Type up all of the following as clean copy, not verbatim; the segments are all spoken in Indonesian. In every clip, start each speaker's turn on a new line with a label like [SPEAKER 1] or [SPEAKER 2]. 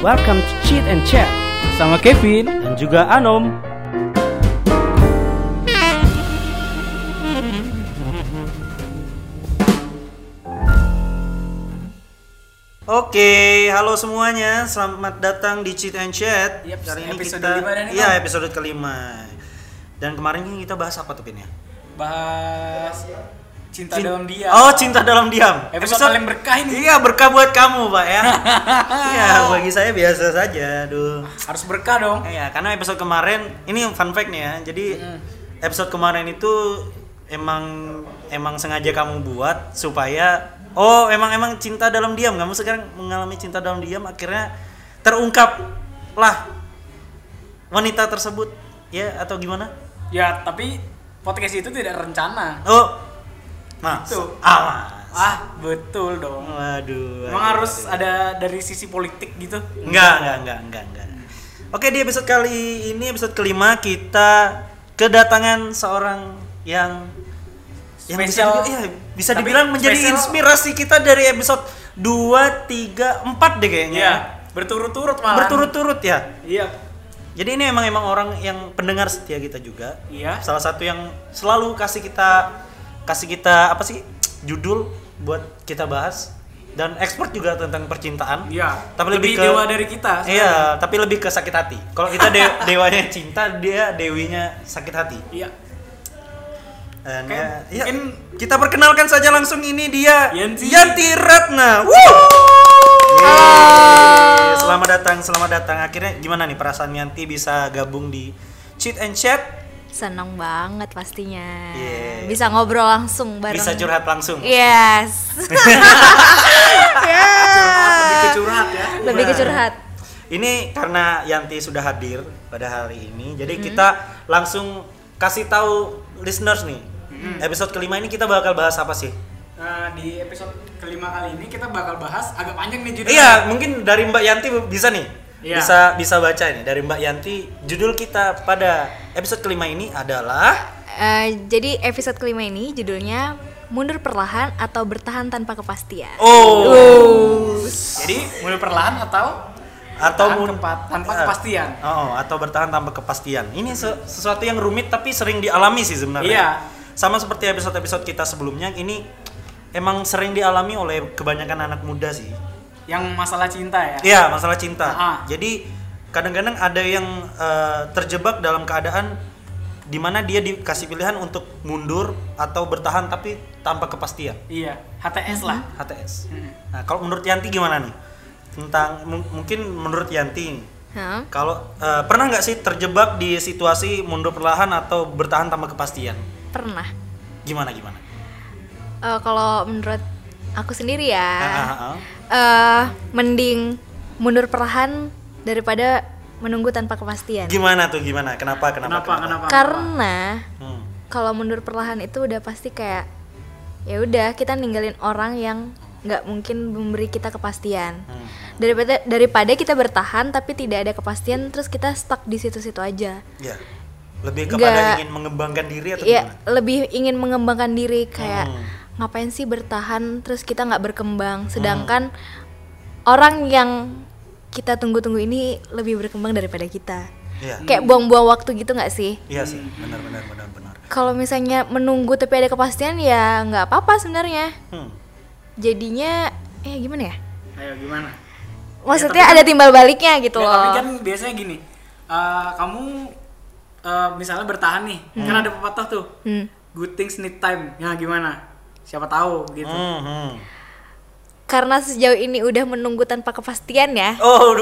[SPEAKER 1] Welcome to Cheat and Chat sama Kevin dan juga Anom.
[SPEAKER 2] Oke, halo semuanya, selamat datang di Cheat and Chat.
[SPEAKER 3] Yep,
[SPEAKER 2] Kali ini
[SPEAKER 3] episode
[SPEAKER 2] kita,
[SPEAKER 3] 5 nih,
[SPEAKER 2] iya
[SPEAKER 3] Bang.
[SPEAKER 2] episode kelima. Dan kemarin ini kita bahas apa tuh Pin ya?
[SPEAKER 3] Bahas cinta dalam diam.
[SPEAKER 2] Oh, cinta dalam diam.
[SPEAKER 3] Episode paling berkah ini.
[SPEAKER 2] Iya, berkah buat kamu, Pak ya. Iya, bagi saya biasa saja, aduh.
[SPEAKER 3] Harus berkah dong.
[SPEAKER 2] Iya, karena episode kemarin ini fun fact nih ya. Jadi episode kemarin itu emang sengaja kamu buat supaya emang cinta dalam diam. Kamu sekarang mengalami cinta dalam diam, akhirnya terungkap lah wanita tersebut ya atau gimana?
[SPEAKER 3] Ya, tapi podcast itu tidak rencana.
[SPEAKER 2] Oh, mas.
[SPEAKER 3] Itu.
[SPEAKER 2] Mas.
[SPEAKER 3] Betul dong.
[SPEAKER 2] Waduh.
[SPEAKER 3] Emang harus ada dari sisi politik gitu?
[SPEAKER 2] Enggak. Oke, di episode kali ini, episode kelima, kita kedatangan seorang yang
[SPEAKER 3] Spesial.
[SPEAKER 2] bisa
[SPEAKER 3] Tapi
[SPEAKER 2] dibilang menjadi
[SPEAKER 3] spesial.
[SPEAKER 2] inspirasi kita dari episode 2, 3, 4 deh kayaknya.
[SPEAKER 3] Iya, berturut-turut malah.
[SPEAKER 2] Berturut-turut ya.
[SPEAKER 3] Iya.
[SPEAKER 2] Jadi ini emang orang yang pendengar setia kita juga.
[SPEAKER 3] Iya.
[SPEAKER 2] Salah satu yang selalu kasih kita apa sih judul buat kita bahas dan expert juga tentang percintaan.
[SPEAKER 3] Iya.
[SPEAKER 2] Tapi lebih ke
[SPEAKER 3] dewa dari kita.
[SPEAKER 2] Iya, tapi lebih ke sakit hati. Kalau kita dewanya cinta, dia dewinya sakit hati.
[SPEAKER 3] Iya.
[SPEAKER 2] Dan
[SPEAKER 3] Oke,
[SPEAKER 2] ya,
[SPEAKER 3] mungkin
[SPEAKER 2] kita perkenalkan saja langsung, ini dia
[SPEAKER 3] Yanti
[SPEAKER 2] Ratna. Yeay. Selamat datang. Akhirnya gimana nih perasaan Yanti bisa gabung di Cheat and Chat?
[SPEAKER 4] Seneng banget pastinya.
[SPEAKER 2] Yeah.
[SPEAKER 4] Bisa ngobrol langsung bareng.
[SPEAKER 2] Bisa curhat langsung.
[SPEAKER 4] Yes.
[SPEAKER 3] lebih ke curhat ya.
[SPEAKER 4] Lebih ke curhat.
[SPEAKER 2] Ini karena Yanti sudah hadir pada hari ini, jadi kita langsung kasih tahu listeners nih. Episode kelima ini kita bakal bahas apa sih?
[SPEAKER 3] Nah, di episode kelima kali ini kita bakal bahas agak panjang nih judulnya.
[SPEAKER 2] Iya, mungkin dari Mbak Yanti bisa nih.
[SPEAKER 3] Iya.
[SPEAKER 2] Bisa baca ini dari Mbak Yanti. Judul kita pada episode kelima ini adalah
[SPEAKER 4] Jadi episode kelima ini judulnya mundur perlahan atau bertahan tanpa kepastian.
[SPEAKER 3] Jadi mulai perlahan atau tanpa kepastian.
[SPEAKER 2] Atau bertahan tanpa kepastian. Ini sesuatu yang rumit tapi sering dialami sih sebenarnya.
[SPEAKER 3] Iya.
[SPEAKER 2] Sama seperti episode-episode kita sebelumnya, ini emang sering dialami oleh kebanyakan anak muda sih.
[SPEAKER 3] Yang masalah cinta ya.
[SPEAKER 2] Iya, masalah cinta.
[SPEAKER 3] Jadi
[SPEAKER 2] Jadi kadang-kadang ada yang terjebak dalam keadaan di mana dia dikasih pilihan untuk mundur atau bertahan tapi tanpa kepastian.
[SPEAKER 3] iya, HTS lah.
[SPEAKER 2] HTS. Nah, kalau menurut Yanti gimana nih? Tentang mungkin menurut Yanti nih,
[SPEAKER 4] Hah?
[SPEAKER 2] kalau pernah nggak sih terjebak di situasi mundur perlahan atau bertahan tanpa kepastian?
[SPEAKER 4] Pernah.
[SPEAKER 2] Gimana?
[SPEAKER 4] Kalau menurut aku sendiri ya,
[SPEAKER 2] Ah.
[SPEAKER 4] mending mundur perlahan daripada menunggu tanpa kepastian.
[SPEAKER 2] Gimana tuh? Kenapa?
[SPEAKER 4] Karena
[SPEAKER 2] Hmm.
[SPEAKER 4] kalau mundur perlahan itu udah pasti kayak ya udah kita ninggalin orang yang nggak mungkin memberi kita kepastian. Daripada kita bertahan tapi tidak ada kepastian terus kita stuck di situ-situ aja.
[SPEAKER 2] Ya. Lebih kepada ingin mengembangkan diri atau
[SPEAKER 4] Iya,
[SPEAKER 2] gimana?
[SPEAKER 4] lebih ingin mengembangkan diri kayak ngapain sih bertahan terus kita nggak berkembang, sedangkan orang yang kita tunggu-tunggu ini lebih berkembang daripada kita.
[SPEAKER 2] Iya.
[SPEAKER 4] Kayak buang-buang waktu gitu nggak sih?
[SPEAKER 2] Iya sih, benar.
[SPEAKER 4] Kalau misalnya menunggu tapi ada kepastian ya nggak apa-apa sebenarnya. Jadinya gimana ya?
[SPEAKER 3] Ayo gimana?
[SPEAKER 4] Maksudnya ada timbal baliknya gitu
[SPEAKER 3] Ya,
[SPEAKER 4] loh.
[SPEAKER 3] tapi kan biasanya gini. Kamu misalnya bertahan nih. Kan ada pepatah tuh. Good things need time. Ya gimana? Siapa tahu gitu.
[SPEAKER 4] Karena sejauh ini udah menunggu tanpa kepastian ya.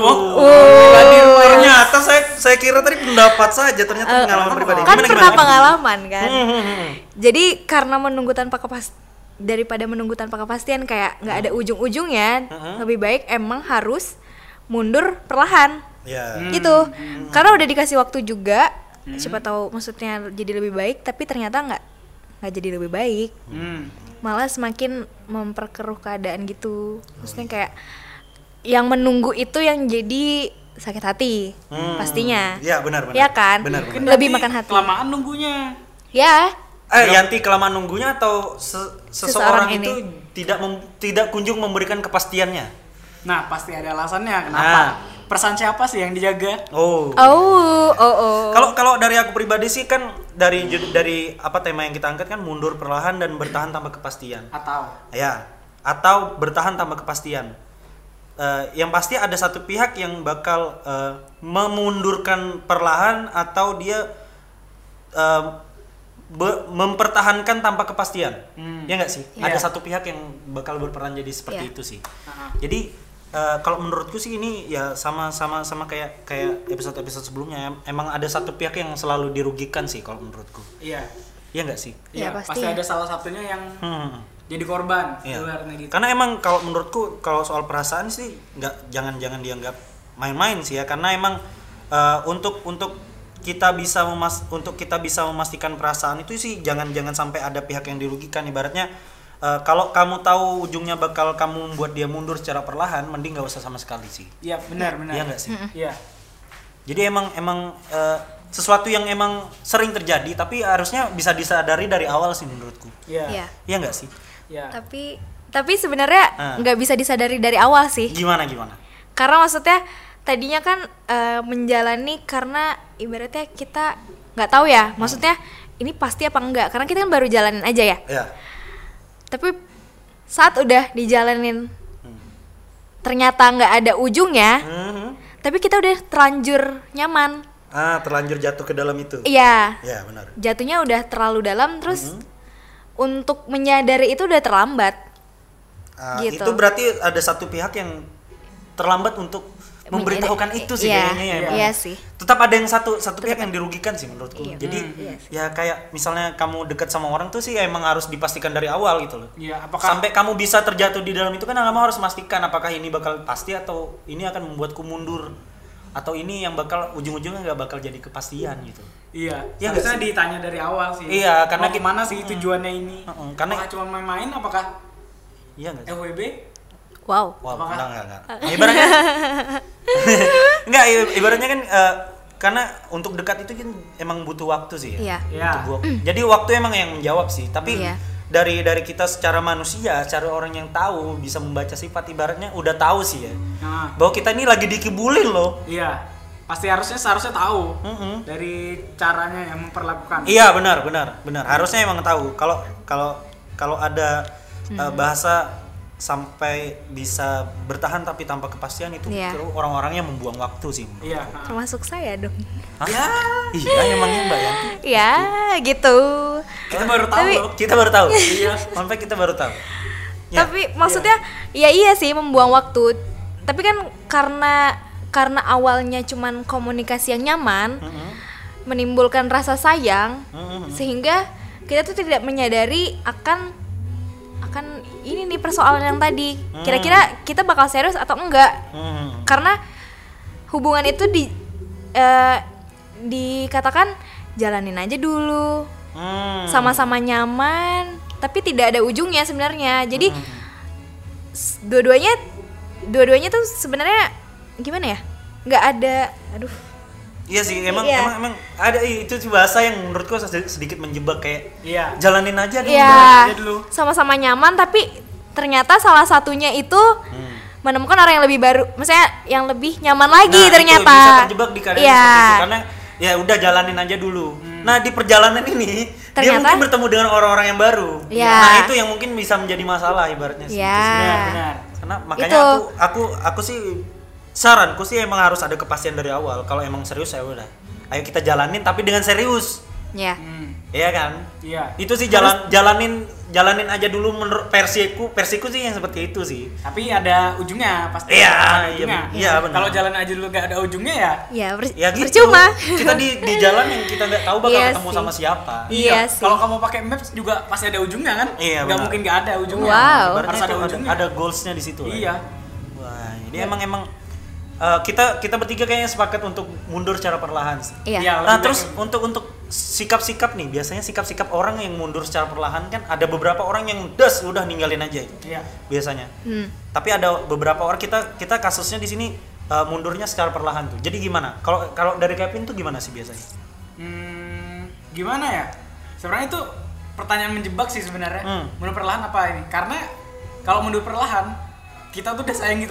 [SPEAKER 2] Ternyata saya kira tadi pendapat saja, ternyata pengalaman pribadi.
[SPEAKER 4] Kan
[SPEAKER 2] Gimana?
[SPEAKER 4] pernah pengalaman kan. Jadi karena daripada menunggu tanpa kepastian kayak nggak ada ujung-ujungnya, lebih baik emang harus mundur perlahan.
[SPEAKER 2] Ya.
[SPEAKER 4] Gitu. Karena udah dikasih waktu juga, siapa tahu maksudnya jadi lebih baik, tapi ternyata nggak jadi lebih baik. Malah semakin memperkeruh keadaan gitu. Maksudnya kayak yang menunggu itu yang jadi sakit hati pastinya.
[SPEAKER 2] Iya, benar.
[SPEAKER 4] Iya kan?
[SPEAKER 2] Benar.
[SPEAKER 4] Lebih makan hati.
[SPEAKER 3] Kelamaan nunggunya.
[SPEAKER 4] Ya.
[SPEAKER 2] Yanti kelamaan nunggunya atau seseorang
[SPEAKER 4] Seseorang
[SPEAKER 2] itu tidak kunjung memberikan kepastiannya?
[SPEAKER 3] Nah, pasti ada alasannya kenapa. perasaan siapa sih yang dijaga?
[SPEAKER 2] Oh. Kalau dari aku pribadi sih kan dari apa tema yang kita angkat kan mundur perlahan dan bertahan tanpa kepastian. Atau bertahan tanpa kepastian. Yang pasti ada satu pihak yang bakal memundurkan perlahan atau dia mempertahankan tanpa kepastian. Ya nggak sih?
[SPEAKER 3] Yeah.
[SPEAKER 2] Ada satu pihak yang bakal berperan jadi seperti itu sih. Jadi kalau menurutku sih ini ya sama kayak episode sebelumnya, emang ada satu pihak yang selalu dirugikan sih kalau menurutku.
[SPEAKER 3] Iya.
[SPEAKER 2] Iya nggak sih?
[SPEAKER 4] Iya,
[SPEAKER 3] pasti ada salah satunya yang jadi korban.
[SPEAKER 2] Iya.
[SPEAKER 3] Gitu.
[SPEAKER 2] Karena emang kalau menurutku kalau soal perasaan sih jangan dianggap main-main sih ya, karena emang untuk kita bisa memastikan perasaan itu sih jangan sampai ada pihak yang dirugikan. Ibaratnya kalau kamu tahu ujungnya bakal kamu membuat dia mundur secara perlahan, mending nggak usah sama sekali sih.
[SPEAKER 3] Iya, benar.
[SPEAKER 2] Iya nggak sih?
[SPEAKER 3] Iya.
[SPEAKER 2] Jadi emang sesuatu yang emang sering terjadi, tapi harusnya bisa disadari dari awal sih menurutku.
[SPEAKER 3] Iya.
[SPEAKER 2] Iya nggak sih?
[SPEAKER 3] Iya.
[SPEAKER 4] Tapi sebenarnya nggak bisa disadari dari awal sih.
[SPEAKER 2] Gimana?
[SPEAKER 4] Karena maksudnya tadinya kan menjalani karena ibaratnya kita nggak tahu ya, maksudnya ini pasti apa enggak, karena kita kan baru jalanin aja ya.
[SPEAKER 2] Iya.
[SPEAKER 4] Tapi saat udah dijalanin ternyata nggak ada ujungnya, tapi kita udah terlanjur nyaman.
[SPEAKER 2] Terlanjur jatuh ke dalam itu.
[SPEAKER 4] Iya.
[SPEAKER 2] Iya, benar.
[SPEAKER 4] Jatuhnya udah terlalu dalam, terus untuk menyadari itu udah terlambat. Gitu.
[SPEAKER 2] Itu berarti ada satu pihak yang terlambat untuk memberitahukan itu sih kayaknya ya.
[SPEAKER 4] Iya sih.
[SPEAKER 2] Tetap ada yang satu pihak yang dirugikan sih menurutku.
[SPEAKER 4] Iya,
[SPEAKER 2] Jadi
[SPEAKER 4] iya sih.
[SPEAKER 2] ya kayak misalnya kamu dekat sama orang tuh sih emang harus dipastikan dari awal gitu loh.
[SPEAKER 3] Iya, apakah
[SPEAKER 2] Sampai kamu bisa terjatuh di dalam itu kan kamu harus memastikan apakah ini bakal pasti atau ini akan membuatku mundur, atau ini yang bakal ujung-ujungnya nggak bakal jadi kepastian gitu.
[SPEAKER 3] Iya,
[SPEAKER 2] Iya
[SPEAKER 3] harusnya
[SPEAKER 2] nggak sih?
[SPEAKER 3] ditanya dari awal sih.
[SPEAKER 2] Iya, karena
[SPEAKER 3] mau kemana sih tujuannya ini?
[SPEAKER 2] Karena
[SPEAKER 3] Apakah cuma main-main? Apakah
[SPEAKER 2] iya nggak sih?
[SPEAKER 3] FWB?
[SPEAKER 4] Wow.
[SPEAKER 2] Wah,
[SPEAKER 3] Apakah-
[SPEAKER 2] enggak. Ibaratnya ibaratnya kan karena untuk dekat itu kan emang butuh waktu sih ya.
[SPEAKER 4] Iya.
[SPEAKER 3] Iya.
[SPEAKER 2] Jadi waktu emang yang menjawab sih, tapi
[SPEAKER 4] Iya.
[SPEAKER 2] dari kita secara manusia, secara orang yang tahu bisa membaca sifat, ibaratnya udah tahu sih ya.
[SPEAKER 3] Nah,
[SPEAKER 2] Bahwa kita ini lagi dikibulin loh.
[SPEAKER 3] iya. Pasti seharusnya tahu dari caranya yang memperlakukan.
[SPEAKER 2] Iya, benar. Harusnya emang tahu. Kalau ada bahasa sampai bisa bertahan tapi tanpa kepastian itu
[SPEAKER 4] Iya.
[SPEAKER 2] orang-orang yang membuang waktu sih.
[SPEAKER 3] Iya.
[SPEAKER 4] Termasuk saya dong.
[SPEAKER 2] Hah? Iya, emangnya Mbak Yanti.
[SPEAKER 4] Ya, gitu.
[SPEAKER 3] Kita baru tahu
[SPEAKER 4] Tapi-
[SPEAKER 3] loh.
[SPEAKER 2] Kita baru tahu. Iya, sampai kita baru tahu. Ya.
[SPEAKER 4] Tapi maksudnya iya sih membuang waktu. Tapi kan karena awalnya cuman komunikasi yang nyaman, menimbulkan rasa sayang, sehingga kita tuh tidak menyadari akan ini nih persoalan yang tadi. Kira-kira kita bakal serius atau enggak? Karena hubungan itu dikatakan jalanin aja dulu, sama-sama nyaman, tapi tidak ada ujungnya sebenarnya. Jadi dua-duanya tuh sebenarnya gimana ya? Nggak ada, aduh.
[SPEAKER 2] Iya sih, emang ada itu sih bahasa yang menurutku sedikit menjebak, kayak
[SPEAKER 3] Iya.
[SPEAKER 2] jalanin aja dulu.
[SPEAKER 4] Iya,
[SPEAKER 3] aja dulu.
[SPEAKER 4] sama-sama nyaman, tapi ternyata salah satunya itu menemukan orang yang lebih baru, maksudnya yang lebih nyaman lagi
[SPEAKER 2] Nah,
[SPEAKER 4] ternyata.
[SPEAKER 2] itu bisa terjebak di keadaan
[SPEAKER 4] Iya.
[SPEAKER 2] seperti itu, karena ya udah jalanin aja dulu. Nah, di perjalanan ini dia
[SPEAKER 4] Ternyata-
[SPEAKER 2] mungkin bertemu dengan orang-orang yang baru.
[SPEAKER 4] Iya.
[SPEAKER 2] Nah, itu yang mungkin bisa menjadi masalah ibaratnya sih.
[SPEAKER 4] Iya.
[SPEAKER 3] Benar.
[SPEAKER 2] Karena makanya
[SPEAKER 4] Itu.
[SPEAKER 2] aku sih saranku sih emang harus ada kepastian dari awal. Kalau emang serius ya udah, ayo kita jalanin tapi dengan serius.
[SPEAKER 4] Ya.
[SPEAKER 2] Iya kan?
[SPEAKER 3] Iya.
[SPEAKER 2] Itu sih jalanin aja dulu menurut versiku sih yang seperti itu sih.
[SPEAKER 3] Tapi ada ujungnya pasti.
[SPEAKER 2] Iya,
[SPEAKER 3] ada
[SPEAKER 2] iya,
[SPEAKER 3] ujungnya.
[SPEAKER 2] iya, benar.
[SPEAKER 3] Kalau jalan aja dulu gak ada ujungnya ya.
[SPEAKER 4] Ya,
[SPEAKER 2] Ya gitu.
[SPEAKER 4] percuma.
[SPEAKER 2] Kita di jalan yang kita nggak tahu bakal
[SPEAKER 4] Iya
[SPEAKER 2] ketemu
[SPEAKER 4] sih.
[SPEAKER 2] sama siapa.
[SPEAKER 4] Iya sih.
[SPEAKER 3] Kalau kamu pakai maps juga pasti ada ujungnya kan?
[SPEAKER 2] Iya,
[SPEAKER 3] Gak
[SPEAKER 2] benar.
[SPEAKER 3] mungkin gak ada ujungnya.
[SPEAKER 4] Wow.
[SPEAKER 2] Ibaratnya
[SPEAKER 3] Harus ada
[SPEAKER 2] itu
[SPEAKER 3] ujungnya.
[SPEAKER 2] ada goalsnya di situ.
[SPEAKER 3] Iya.
[SPEAKER 2] Wah, jadi emang kita bertiga kayaknya sepakat untuk mundur secara perlahan sih.
[SPEAKER 4] Iya.
[SPEAKER 3] Iya.
[SPEAKER 2] Nah,
[SPEAKER 3] lebih
[SPEAKER 2] terus
[SPEAKER 3] baik-
[SPEAKER 2] untuk sikap-sikap nih, biasanya sikap-sikap orang yang mundur secara perlahan kan ada beberapa orang yang udah ninggalin aja itu.
[SPEAKER 3] Iya.
[SPEAKER 2] Biasanya. Tapi ada beberapa orang kita kasusnya di sini mundurnya secara perlahan tuh. Jadi gimana? Kalau dari Kevin tuh gimana sih biasanya?
[SPEAKER 3] Gimana ya? Sebenarnya itu pertanyaan menjebak sih sebenarnya. Mundur perlahan apa ini? Karena kalau mundur perlahan kita tuh udah sayang gitu loh.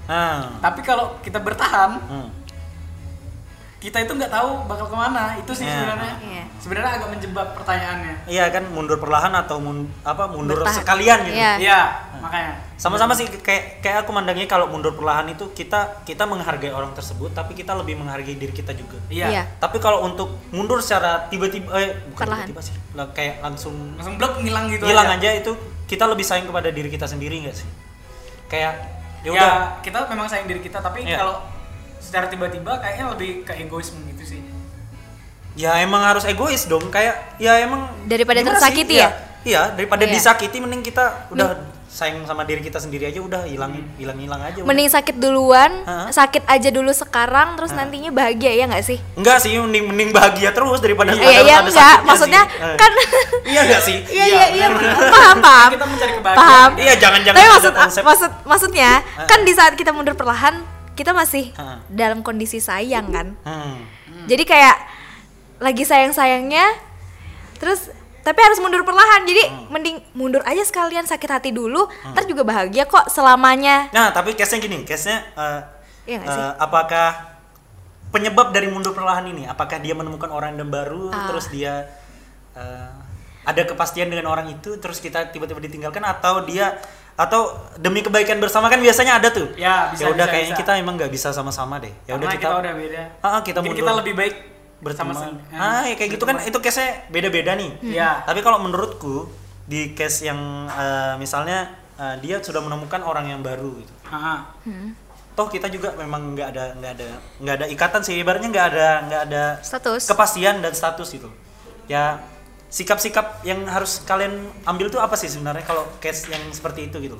[SPEAKER 3] Tapi kalau kita bertahan,
[SPEAKER 2] Hmm.
[SPEAKER 3] kita itu nggak tahu bakal kemana. Itu sih sebenarnya.
[SPEAKER 4] Iya.
[SPEAKER 3] Sebenarnya agak menjebak pertanyaannya.
[SPEAKER 2] Iya kan, mundur perlahan atau mundur
[SPEAKER 4] Bertahan.
[SPEAKER 2] sekalian gitu.
[SPEAKER 4] Iya.
[SPEAKER 3] Iya, makanya.
[SPEAKER 2] Sama-sama sih, kayak aku mandangnya kalau mundur perlahan itu kita menghargai orang tersebut, tapi kita lebih menghargai diri kita juga.
[SPEAKER 3] Iya.
[SPEAKER 4] Iya.
[SPEAKER 2] Tapi kalau untuk mundur secara tiba-tiba, bukan
[SPEAKER 4] Perlahan.
[SPEAKER 2] tiba-tiba sih, kayak langsung
[SPEAKER 3] Langsung blok ngilang gitu
[SPEAKER 2] hilang aja, itu kita lebih sayang kepada diri kita sendiri nggak sih? Kayak ya udah.
[SPEAKER 3] Ya, kita memang sayang diri kita, tapi
[SPEAKER 2] Iya.
[SPEAKER 3] kalau secara tiba-tiba kayaknya lebih ke egoisme gitu sih.
[SPEAKER 2] Ya emang harus egois dong, kayak ya emang
[SPEAKER 4] Daripada
[SPEAKER 2] gimana
[SPEAKER 4] tersakiti
[SPEAKER 2] sih?
[SPEAKER 4] ya?
[SPEAKER 2] Iya, daripada
[SPEAKER 4] Iya.
[SPEAKER 2] disakiti mending kita udah sayang sama diri kita sendiri aja, udah hilang aja.
[SPEAKER 4] Mending sakit duluan,
[SPEAKER 2] Hah?
[SPEAKER 4] sakit aja dulu sekarang, terus nantinya bahagia ya nggak sih?
[SPEAKER 2] Enggak sih, mending bahagia terus daripada
[SPEAKER 4] Iya
[SPEAKER 2] harus
[SPEAKER 4] iya
[SPEAKER 2] ada
[SPEAKER 4] enggak,
[SPEAKER 2] sakitnya
[SPEAKER 4] maksudnya
[SPEAKER 2] sih.
[SPEAKER 4] kan
[SPEAKER 2] Iya enggak sih?
[SPEAKER 4] iya paham.
[SPEAKER 3] Kita mencari kebahagiaan.
[SPEAKER 4] Paham.
[SPEAKER 2] Iya, jangan-jangan
[SPEAKER 4] Tapi
[SPEAKER 2] ada konsep.
[SPEAKER 4] maksudnya kan di saat kita mundur perlahan, kita masih
[SPEAKER 2] Hah.
[SPEAKER 4] dalam kondisi sayang kan.
[SPEAKER 2] Jadi
[SPEAKER 4] Jadi kayak lagi sayang-sayangnya, terus tapi harus mundur perlahan. Jadi mending mundur aja sekalian, sakit hati dulu, ntar juga bahagia kok selamanya.
[SPEAKER 2] nah, tapi case-nya gini,
[SPEAKER 4] Iya nggak sih?
[SPEAKER 2] apakah penyebab dari mundur perlahan ini, apakah dia menemukan orang yang baru, terus dia ada kepastian dengan orang itu, terus kita tiba-tiba ditinggalkan, atau demi kebaikan bersama, kan biasanya ada tuh.
[SPEAKER 3] Ya, bisa,
[SPEAKER 2] Ya udah,
[SPEAKER 3] bisa,
[SPEAKER 2] kayaknya
[SPEAKER 3] bisa.
[SPEAKER 2] kita emang nggak bisa sama-sama deh. Ya udah
[SPEAKER 3] Karena kita udah beda.
[SPEAKER 2] kita
[SPEAKER 3] Mungkin
[SPEAKER 2] mundur.
[SPEAKER 3] kita lebih baik
[SPEAKER 2] berteman.
[SPEAKER 3] sama
[SPEAKER 2] Ya kayak gitu kan, itu case-nya beda-beda nih.
[SPEAKER 3] Iya.
[SPEAKER 2] Tapi kalau menurutku di case yang misalnya dia sudah menemukan orang yang baru gitu. Toh kita juga memang nggak ada ikatan sih, ibaratnya nggak ada
[SPEAKER 4] Status.
[SPEAKER 2] kepastian dan status gitu. Ya sikap-sikap yang harus kalian ambil tuh apa sih sebenarnya kalau case yang seperti itu gitu?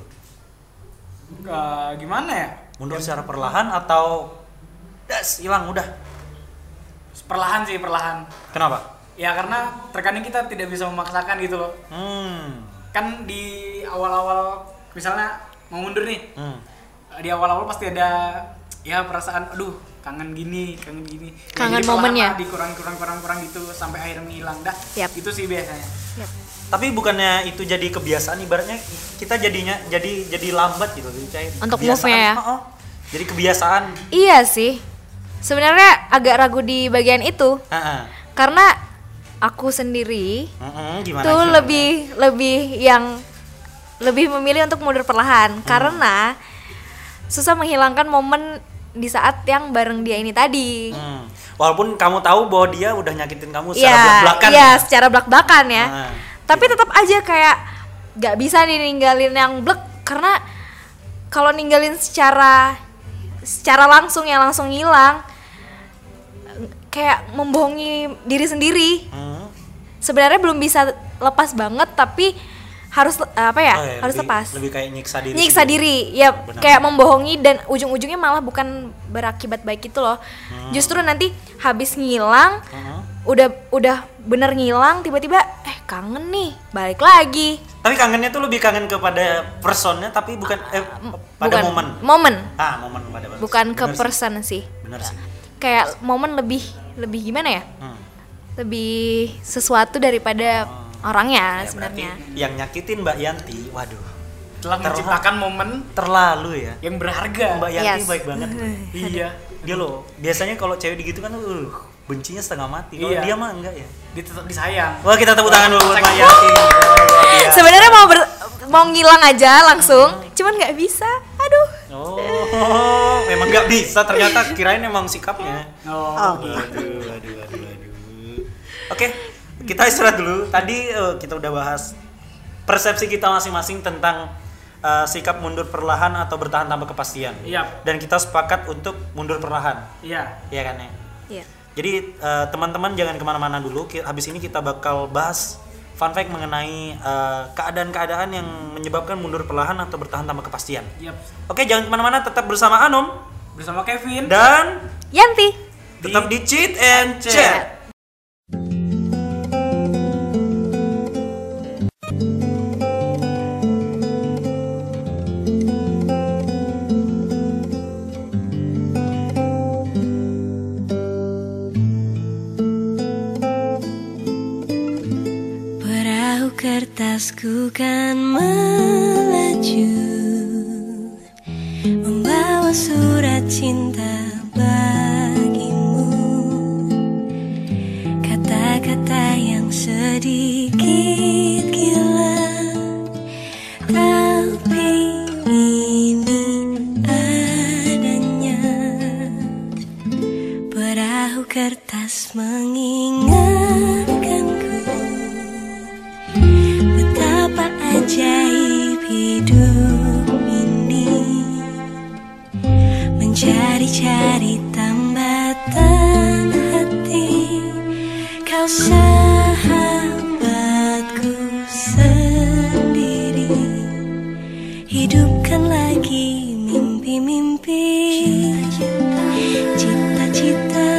[SPEAKER 3] Gimana ya?
[SPEAKER 2] Mundur secara perlahan atau hilang udah?
[SPEAKER 3] Perlahan sih, perlahan.
[SPEAKER 2] Kenapa?
[SPEAKER 3] Ya karena terkadang kita tidak bisa memaksakan gitu loh. Kan di awal-awal misalnya mau mundur nih, di awal-awal pasti ada ya perasaan, aduh kangen gini.
[SPEAKER 4] Kangen
[SPEAKER 3] jadi perlahan
[SPEAKER 4] momennya.
[SPEAKER 3] lah, dikurang gitu sampai akhirnya menghilang dah.
[SPEAKER 4] Yap.
[SPEAKER 3] Itu sih biasanya.
[SPEAKER 4] Yap.
[SPEAKER 2] Tapi bukannya itu jadi kebiasaan, ibaratnya kita jadi lambat gitu kayak
[SPEAKER 4] Untuk
[SPEAKER 2] kebiasaan.
[SPEAKER 4] move-nya ya?
[SPEAKER 2] Jadi kebiasaan.
[SPEAKER 4] Iya sih. Sebenarnya agak ragu di bagian itu. Karena aku sendiri
[SPEAKER 2] Gimana
[SPEAKER 4] tuh
[SPEAKER 2] sih?
[SPEAKER 4] lebih memilih untuk mundur perlahan karena susah menghilangkan momen di saat yang bareng dia ini tadi.
[SPEAKER 2] Walaupun kamu tahu bahwa dia udah nyakitin kamu secara
[SPEAKER 4] Iya,
[SPEAKER 2] belak-belakan.
[SPEAKER 4] iya, secara belak-belakan ya.
[SPEAKER 2] Nah,
[SPEAKER 4] Tapi tetap aja kayak gak bisa nih ninggalin yang blek karena kalau ninggalin secara langsung yang langsung hilang kayak membohongi diri sendiri. Sebenarnya belum bisa lepas banget tapi harus harus lepas.
[SPEAKER 2] Lebih kayak nyiksa diri.
[SPEAKER 4] Nyiksa
[SPEAKER 2] sendiri.
[SPEAKER 4] diri ya,
[SPEAKER 2] Benar.
[SPEAKER 4] kayak membohongi dan ujung-ujungnya malah bukan berakibat baik itu loh. Justru nanti habis ngilang udah bener ngilang tiba-tiba kangen nih balik lagi.
[SPEAKER 2] Tapi kangennya tuh lebih kangen kepada personnya tapi bukan pada
[SPEAKER 4] Bukan,
[SPEAKER 2] momen.
[SPEAKER 4] momen
[SPEAKER 2] Momen pada person.
[SPEAKER 4] bukan ke
[SPEAKER 2] Bener sih.
[SPEAKER 4] person sih.
[SPEAKER 2] Bener sih.
[SPEAKER 4] Kayak momen lebih gimana ya, lebih sesuatu daripada orangnya
[SPEAKER 2] Ya,
[SPEAKER 4] sebenarnya.
[SPEAKER 2] berarti yang nyakitin Mbak Yanti, waduh,
[SPEAKER 3] Telah menciptakan momen
[SPEAKER 2] terlalu ya.
[SPEAKER 3] yang berharga.
[SPEAKER 2] Mbak Yanti
[SPEAKER 4] Yes.
[SPEAKER 2] baik banget.
[SPEAKER 3] Iya.
[SPEAKER 2] Dia loh, biasanya kalau cewek gitu kan bencinya setengah mati. Kalau
[SPEAKER 3] Iya.
[SPEAKER 2] dia mah enggak ya.
[SPEAKER 3] Dia tetap disayang.
[SPEAKER 2] Wah, kita tepuk tangan dulu buat Mbak
[SPEAKER 3] Wah.
[SPEAKER 2] Yanti. Iya.
[SPEAKER 4] Sebenarnya mau ngilang aja langsung, cuman nggak bisa. Aduh.
[SPEAKER 2] Oh, memang nggak bisa ternyata, kirain emang sikapnya.
[SPEAKER 3] Gitu.
[SPEAKER 2] Aduh. Oke, kita istirahat dulu. Tadi kita udah bahas persepsi kita masing-masing tentang sikap mundur perlahan atau bertahan tanpa kepastian.
[SPEAKER 3] Iya.
[SPEAKER 2] Dan kita sepakat untuk mundur perlahan.
[SPEAKER 3] Iya.
[SPEAKER 2] Iya kan ya?
[SPEAKER 4] Iya.
[SPEAKER 2] Jadi teman-teman jangan kemana-mana dulu. Habis ini kita bakal bahas fun fact mengenai keadaan-keadaan yang menyebabkan mundur perlahan atau bertahan tanpa kepastian.
[SPEAKER 3] Yap.
[SPEAKER 2] Oke, jangan kemana-mana, tetap bersama Anom
[SPEAKER 3] Bersama Kevin.
[SPEAKER 2] dan
[SPEAKER 4] Yanti.
[SPEAKER 2] tetap di Cheat and Chat.
[SPEAKER 5] Perahu kertasku kan melaju membawa surat cinta bagimu, kata-kata yang sedikit gila, tapi ini adanya perahu kertas mengingatkanku betapa ajaib hidup ini, mencari-cari tambatan hati. Kau sahabatku sendiri, hidupkan lagi mimpi-mimpi, cita-cita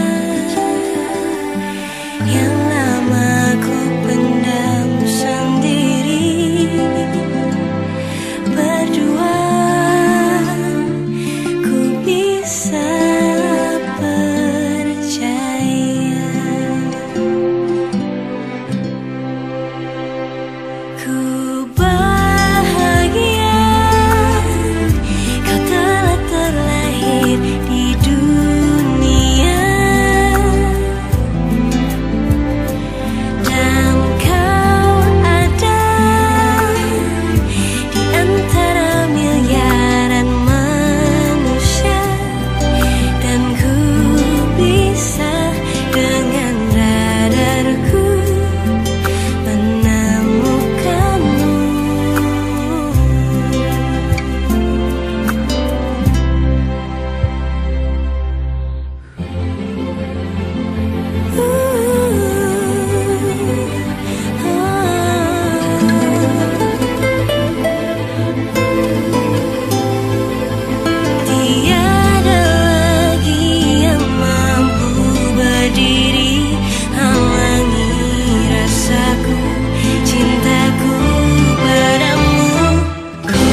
[SPEAKER 5] yang lama ku pendam sendiri. Berdua ku bisa percaya, ku bahagia kau telah terlahir di dunia, dan kau ada di antara miliaran manusia, dan ku bisa dengan radarku menemukanmu. Tiada lagi yang mampu berdiri halangi rasaku, cintaku padamu. Ku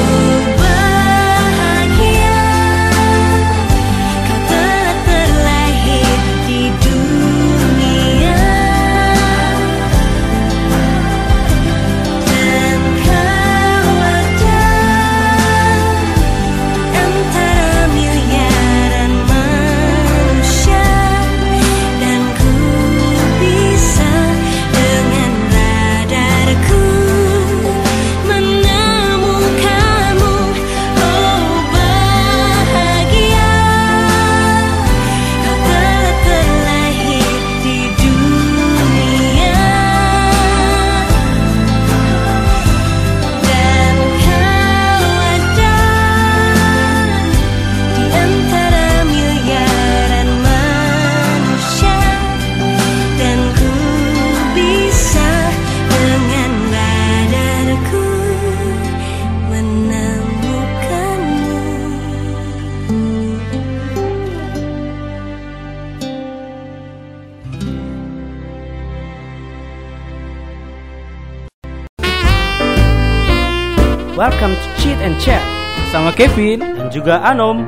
[SPEAKER 5] bahagia kau telah terlahir di dunia, dan kau ada antara miliaran manusia, dan ku bisa dengan radarku menemukanmu. Oh bahagia kau telah terlahir di dunia, dan kau ada di antara miliaran manusia, dan ku bisa dengan radarku menemukanmu.
[SPEAKER 1] Welcome to Cheat and Chat sama Kevin dan juga Anom.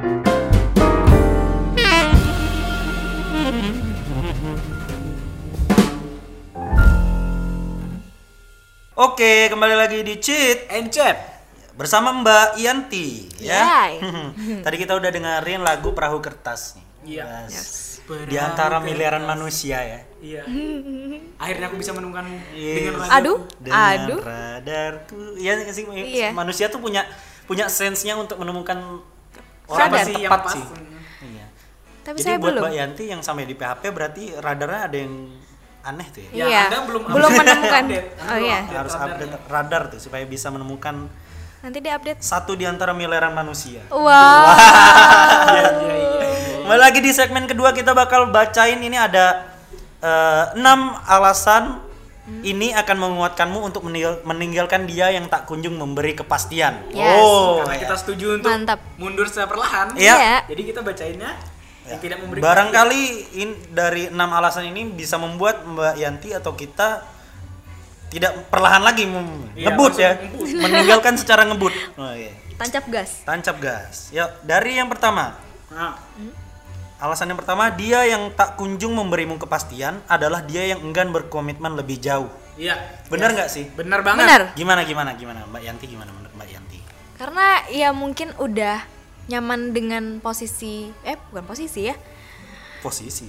[SPEAKER 2] Oke, kembali lagi di Cheat
[SPEAKER 3] And Chat.
[SPEAKER 2] bersama Mbak Yanti ya.
[SPEAKER 4] Yay.
[SPEAKER 2] Tadi kita udah dengerin lagu Perahu Kertas nih.
[SPEAKER 3] Iya.
[SPEAKER 2] Yes. Di antara miliaran manusia ya.
[SPEAKER 3] Iya. Akhirnya aku bisa menemukanmu
[SPEAKER 2] Yes.
[SPEAKER 3] dengan radarku.
[SPEAKER 4] Aduh,
[SPEAKER 2] Dengan
[SPEAKER 4] aduh.
[SPEAKER 2] radarku. Iya nggak sih,
[SPEAKER 4] Iya.
[SPEAKER 2] manusia tuh punya sense-nya untuk menemukan
[SPEAKER 3] Siapa
[SPEAKER 2] orang
[SPEAKER 3] sih
[SPEAKER 2] yang
[SPEAKER 3] yang
[SPEAKER 2] tepat
[SPEAKER 3] pas?
[SPEAKER 2] sih. Iya.
[SPEAKER 4] Tapi
[SPEAKER 2] Jadi
[SPEAKER 4] saya
[SPEAKER 2] buat
[SPEAKER 4] belum.
[SPEAKER 2] Mbak Yanti yang sampai di PHP berarti radarnya ada yang aneh tuh ya.
[SPEAKER 3] Ya,
[SPEAKER 4] Iya.
[SPEAKER 3] Anda belum
[SPEAKER 4] menemukan.
[SPEAKER 3] update. Anda
[SPEAKER 4] Oh
[SPEAKER 3] belum
[SPEAKER 4] iya.
[SPEAKER 3] update
[SPEAKER 2] Harus
[SPEAKER 3] radarnya.
[SPEAKER 2] update radar tuh supaya bisa menemukan
[SPEAKER 4] Nanti diupdate.
[SPEAKER 2] satu di antara miliaran manusia.
[SPEAKER 4] Wow.
[SPEAKER 3] Iya, iya, iya.
[SPEAKER 2] Kembali lagi di segmen kedua kita bakal bacain ini ada 6 alasan ini akan menguatkanmu untuk meninggalkan dia yang tak kunjung memberi kepastian.
[SPEAKER 4] Yes.
[SPEAKER 2] Oh,
[SPEAKER 3] Karena
[SPEAKER 2] ya.
[SPEAKER 3] kita setuju untuk
[SPEAKER 4] Mantap.
[SPEAKER 3] mundur secara perlahan.
[SPEAKER 2] Iya.
[SPEAKER 3] Jadi kita bacainnya yang tidak memberi
[SPEAKER 2] Barangkali dari 6 alasan ini bisa membuat Mbak Yanti atau kita tidak perlahan lagi
[SPEAKER 3] Iya,
[SPEAKER 2] ngebut
[SPEAKER 3] langsung
[SPEAKER 2] ya,
[SPEAKER 3] ngebut.
[SPEAKER 2] meninggalkan secara ngebut. Oh, iya.
[SPEAKER 4] Tancap gas.
[SPEAKER 2] Tancap gas. Yuk, dari yang pertama.
[SPEAKER 3] Nah,
[SPEAKER 2] Alasan yang pertama, dia yang tak kunjung memberimu kepastian adalah dia yang enggan berkomitmen lebih jauh.
[SPEAKER 3] iya.
[SPEAKER 2] Benar nggak sih?
[SPEAKER 3] Benar banget.
[SPEAKER 4] Benar.
[SPEAKER 2] Gimana Mbak Yanti, gimana menurut Mbak Yanti?
[SPEAKER 4] Karena ya mungkin udah nyaman dengan posisi bukan posisi ya,
[SPEAKER 2] Posisi.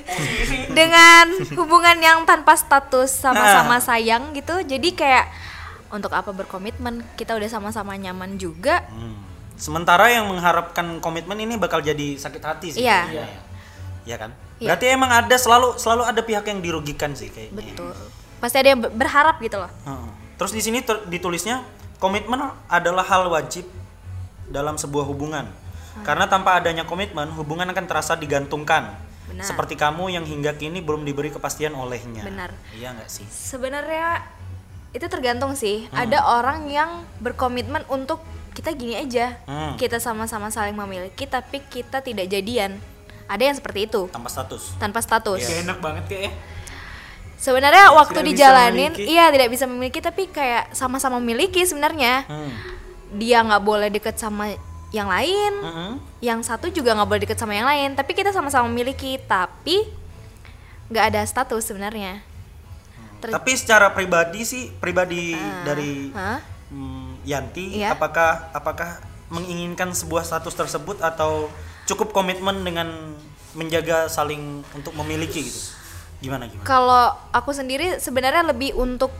[SPEAKER 4] dengan hubungan yang tanpa status sama-sama sayang gitu. Jadi kayak untuk apa berkomitmen, kita udah sama-sama nyaman juga.
[SPEAKER 2] Sementara yang mengharapkan komitmen ini bakal jadi sakit hati sih.
[SPEAKER 4] Iya.
[SPEAKER 2] Iya kan?
[SPEAKER 4] Iya.
[SPEAKER 2] Berarti emang ada selalu ada pihak yang dirugikan sih kayaknya.
[SPEAKER 4] Betul, pasti ada yang berharap gitu loh.
[SPEAKER 2] Heeh. Terus di sini ditulisnya komitmen adalah hal wajib dalam sebuah hubungan. Karena tanpa adanya komitmen, hubungan akan terasa digantungkan.
[SPEAKER 4] Benar.
[SPEAKER 2] Seperti kamu yang hingga kini belum diberi kepastian olehnya.
[SPEAKER 4] Benar.
[SPEAKER 2] Iya nggak sih?
[SPEAKER 4] Sebenarnya itu tergantung sih. Ada orang yang berkomitmen untuk kita gini aja, kita sama-sama saling memiliki, tapi kita tidak jadian. Ada yang seperti itu,
[SPEAKER 2] Tanpa status.
[SPEAKER 4] tanpa status.
[SPEAKER 3] Kayak enak banget kayak.
[SPEAKER 4] Sebenarnya waktu
[SPEAKER 3] Tidak bisa
[SPEAKER 4] dijalanin,
[SPEAKER 3] memiliki.
[SPEAKER 4] iya tidak bisa memiliki, tapi kayak sama-sama memiliki sebenarnya. Dia nggak boleh deket sama yang lain, yang satu juga nggak boleh deket sama yang lain, tapi kita sama-sama memiliki, tapi nggak ada status sebenarnya.
[SPEAKER 2] Tapi secara pribadi dari
[SPEAKER 4] Hah?
[SPEAKER 2] Yanti,
[SPEAKER 4] Iya.
[SPEAKER 2] apakah menginginkan sebuah status tersebut atau cukup komitmen dengan menjaga saling untuk memiliki gitu? Gimana?
[SPEAKER 4] Kalau aku sendiri sebenarnya lebih untuk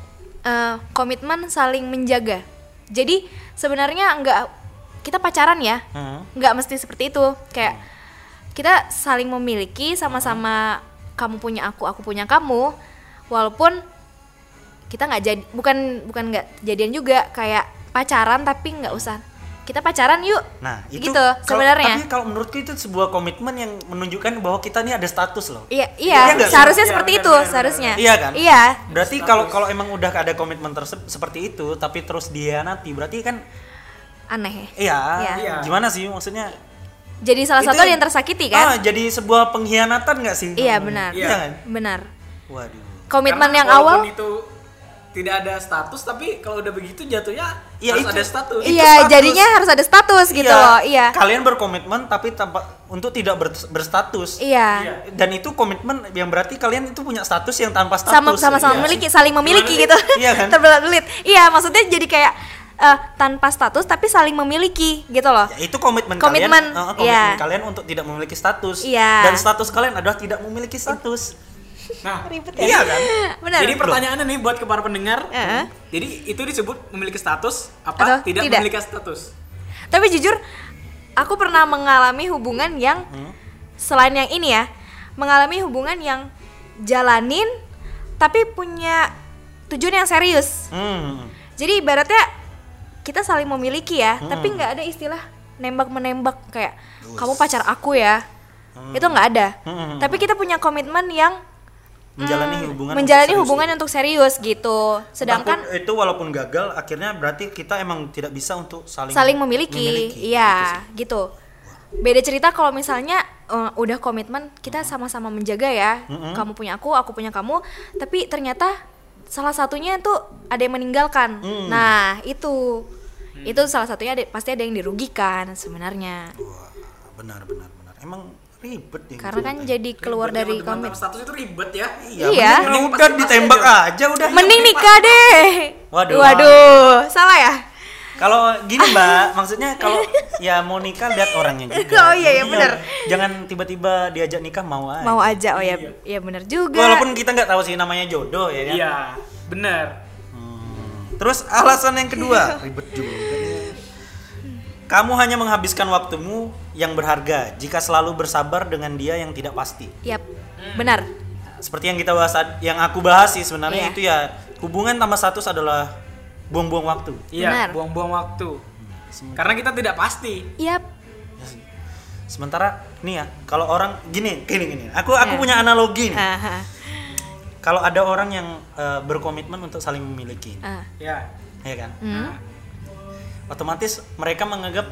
[SPEAKER 4] komitmen saling menjaga. Jadi sebenarnya kita pacaran ya, nggak mesti seperti itu. Kayak kita saling memiliki, sama-sama kamu punya aku punya kamu. Walaupun kita nggak jadi, bukan nggak jadian juga, kayak pacaran tapi nggak usah. Kita pacaran yuk.
[SPEAKER 2] Nah, itu
[SPEAKER 4] gitu sebenarnya.
[SPEAKER 2] Tapi kalau menurutku itu sebuah komitmen yang menunjukkan bahwa kita ini ada status loh.
[SPEAKER 4] Iya,
[SPEAKER 2] Iya nggak sih?
[SPEAKER 4] seharusnya
[SPEAKER 3] Iya,
[SPEAKER 4] seperti
[SPEAKER 3] benar,
[SPEAKER 4] itu,
[SPEAKER 3] benar, benar.
[SPEAKER 4] seharusnya.
[SPEAKER 2] Iya kan?
[SPEAKER 4] Iya.
[SPEAKER 2] Berarti kalau emang udah ada komitmen seperti itu tapi terus dihianati, berarti kan
[SPEAKER 4] Aneh ya.
[SPEAKER 2] iya.
[SPEAKER 3] Iya.
[SPEAKER 2] Gimana sih maksudnya?
[SPEAKER 4] Jadi salah
[SPEAKER 2] Itu
[SPEAKER 4] satu yang tersakiti kan?
[SPEAKER 2] jadi sebuah pengkhianatan nggak sih?
[SPEAKER 4] Iya, benar.
[SPEAKER 2] Iya kan?
[SPEAKER 4] Benar.
[SPEAKER 2] Waduh.
[SPEAKER 4] Komitmen
[SPEAKER 3] Karena
[SPEAKER 4] yang awal,
[SPEAKER 3] walaupun itu tidak ada status, tapi kalau udah begitu jatuhnya
[SPEAKER 2] Iya,
[SPEAKER 3] harus
[SPEAKER 2] itu.
[SPEAKER 3] ada status.
[SPEAKER 2] Itu
[SPEAKER 4] iya,
[SPEAKER 2] status.
[SPEAKER 4] jadinya harus ada status gitu loh. Iya.
[SPEAKER 2] Kalian berkomitmen tapi untuk tidak berstatus.
[SPEAKER 4] Iya.
[SPEAKER 2] Dan itu komitmen yang berarti kalian itu punya status yang tanpa status.
[SPEAKER 4] Sama-sama
[SPEAKER 2] Iya
[SPEAKER 4] memiliki,
[SPEAKER 2] sih.
[SPEAKER 4] saling memiliki
[SPEAKER 2] Gimana
[SPEAKER 4] gitu.
[SPEAKER 2] sih? Iya kan?
[SPEAKER 4] Terbelit-belit. Iya, maksudnya jadi kayak tanpa status tapi saling memiliki gitu loh.
[SPEAKER 2] Ya, itu komitmen
[SPEAKER 4] Komitmen,
[SPEAKER 2] kalian.
[SPEAKER 4] iya.
[SPEAKER 2] Kalian untuk tidak memiliki status.
[SPEAKER 4] Iya.
[SPEAKER 2] Dan status kalian adalah tidak memiliki status.
[SPEAKER 3] Nah,
[SPEAKER 4] Ribet ya.
[SPEAKER 2] Iya kan?
[SPEAKER 4] Benar.
[SPEAKER 3] jadi pertanyaannya nih buat ke para pendengar.
[SPEAKER 4] Heeh.
[SPEAKER 3] Jadi itu disebut memiliki status
[SPEAKER 4] Atau
[SPEAKER 3] apa tidak
[SPEAKER 4] tidak?
[SPEAKER 3] memiliki status?
[SPEAKER 4] Tapi jujur, aku pernah mengalami hubungan yang selain yang ini ya, mengalami hubungan yang jalanin tapi punya tujuan yang serius. Jadi ibaratnya kita saling memiliki ya, tapi nggak ada istilah nembak-menembak kayak kamu pacar aku ya. Itu nggak ada. Tapi kita punya komitmen yang
[SPEAKER 2] menjalani hubungan
[SPEAKER 4] untuk serius gitu. Sedangkan
[SPEAKER 2] itu walaupun gagal akhirnya berarti kita emang tidak bisa untuk
[SPEAKER 4] saling memiliki. Iya, gitu. Beda cerita kalau misalnya udah komitmen kita sama-sama menjaga ya. Kamu punya aku punya kamu, tapi ternyata salah satunya tuh ada yang meninggalkan. Nah, itu salah satunya pasti ada yang dirugikan sebenarnya.
[SPEAKER 2] Wah, benar. Emang ribet ya.
[SPEAKER 4] Karena kan jadi keluar
[SPEAKER 3] Ribet
[SPEAKER 4] dari
[SPEAKER 3] ya, teman-teman,
[SPEAKER 4] komit.
[SPEAKER 3] status itu ribet ya.
[SPEAKER 4] Iya.
[SPEAKER 2] Mending udah ditembak aja udah.
[SPEAKER 4] Mending nikah deh.
[SPEAKER 2] Waduh.
[SPEAKER 4] Salah ya?
[SPEAKER 2] Kalau gini Mbak, maksudnya kalau ya mau nikah lihat orangnya juga.
[SPEAKER 4] Oh iya,
[SPEAKER 2] Jadi
[SPEAKER 4] benar.
[SPEAKER 2] Jangan tiba-tiba diajak nikah mau aja.
[SPEAKER 4] Mau aja, oh ya, ya benar juga.
[SPEAKER 2] Walaupun kita nggak tahu sih namanya jodoh ya kan.
[SPEAKER 3] Iya, benar.
[SPEAKER 2] Terus alasan yang kedua, ribet juga. Kamu hanya menghabiskan waktumu yang berharga jika selalu bersabar dengan dia yang tidak pasti.
[SPEAKER 4] Yap, benar.
[SPEAKER 2] Seperti yang kita bahas, yang aku bahas sih sebenarnya
[SPEAKER 4] Iya.
[SPEAKER 2] itu ya hubungan tanpa status adalah buang-buang waktu.
[SPEAKER 3] Iya,
[SPEAKER 4] Benar.
[SPEAKER 3] buang-buang waktu. Karena kita tidak pasti.
[SPEAKER 4] Yap.
[SPEAKER 2] Sementara nih ya, kalau orang gini. Aku
[SPEAKER 4] Iya.
[SPEAKER 2] punya analogi nih.
[SPEAKER 4] Haha.
[SPEAKER 2] Kalau ada orang yang berkomitmen untuk saling memiliki,
[SPEAKER 3] Ya.
[SPEAKER 2] ya kan?
[SPEAKER 4] Hmm.
[SPEAKER 2] Otomatis mereka menganggap